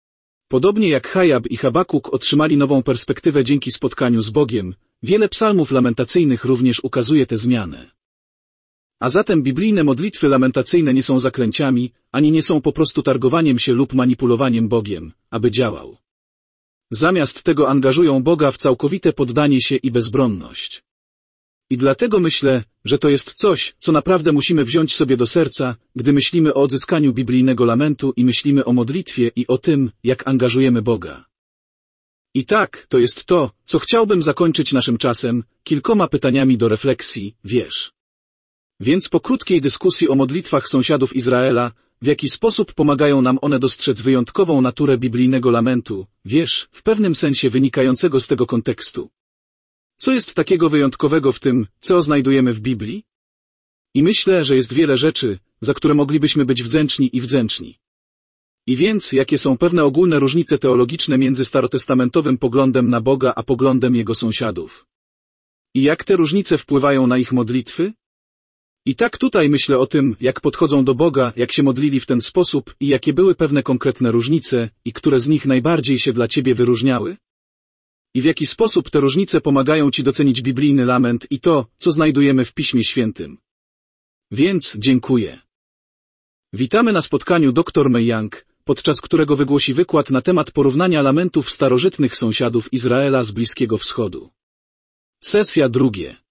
Podobnie jak Hajab i Habakuk otrzymali nową perspektywę dzięki spotkaniu z Bogiem, wiele psalmów lamentacyjnych również ukazuje tę zmianę. A zatem biblijne modlitwy lamentacyjne nie są zaklęciami, ani nie są po prostu targowaniem się lub manipulowaniem Bogiem, aby działał. Zamiast tego angażują Boga w całkowite poddanie się i bezbronność. I dlatego myślę, że to jest coś, co naprawdę musimy wziąć sobie do serca, gdy myślimy o odzyskaniu biblijnego lamentu i myślimy o modlitwie i o tym, jak angażujemy Boga. I tak, to jest to, co chciałbym zakończyć naszym czasem, kilkoma pytaniami do refleksji, wiesz. Więc po krótkiej dyskusji o modlitwach sąsiadów Izraela, w jaki sposób pomagają nam one dostrzec wyjątkową naturę biblijnego lamentu, wiesz, w pewnym sensie wynikającego z tego kontekstu. Co jest takiego wyjątkowego w tym, co znajdujemy w Biblii? I myślę, że jest wiele rzeczy, za które moglibyśmy być wdzięczni i wdzięczni. I więc, jakie są pewne ogólne różnice teologiczne między starotestamentowym poglądem na Boga a poglądem Jego sąsiadów? I jak te różnice wpływają na ich modlitwy? I tak tutaj myślę o tym, jak podchodzą do Boga, jak się modlili w ten sposób i jakie były pewne konkretne różnice i które z nich najbardziej się dla Ciebie wyróżniały? I w jaki sposób te różnice pomagają Ci docenić biblijny lament i to, co znajdujemy w Piśmie Świętym. Więc dziękuję. Witamy na spotkaniu dr May Young, podczas którego wygłosi wykład na temat porównania lamentów starożytnych sąsiadów Izraela z Bliskiego Wschodu. Sesja drugie.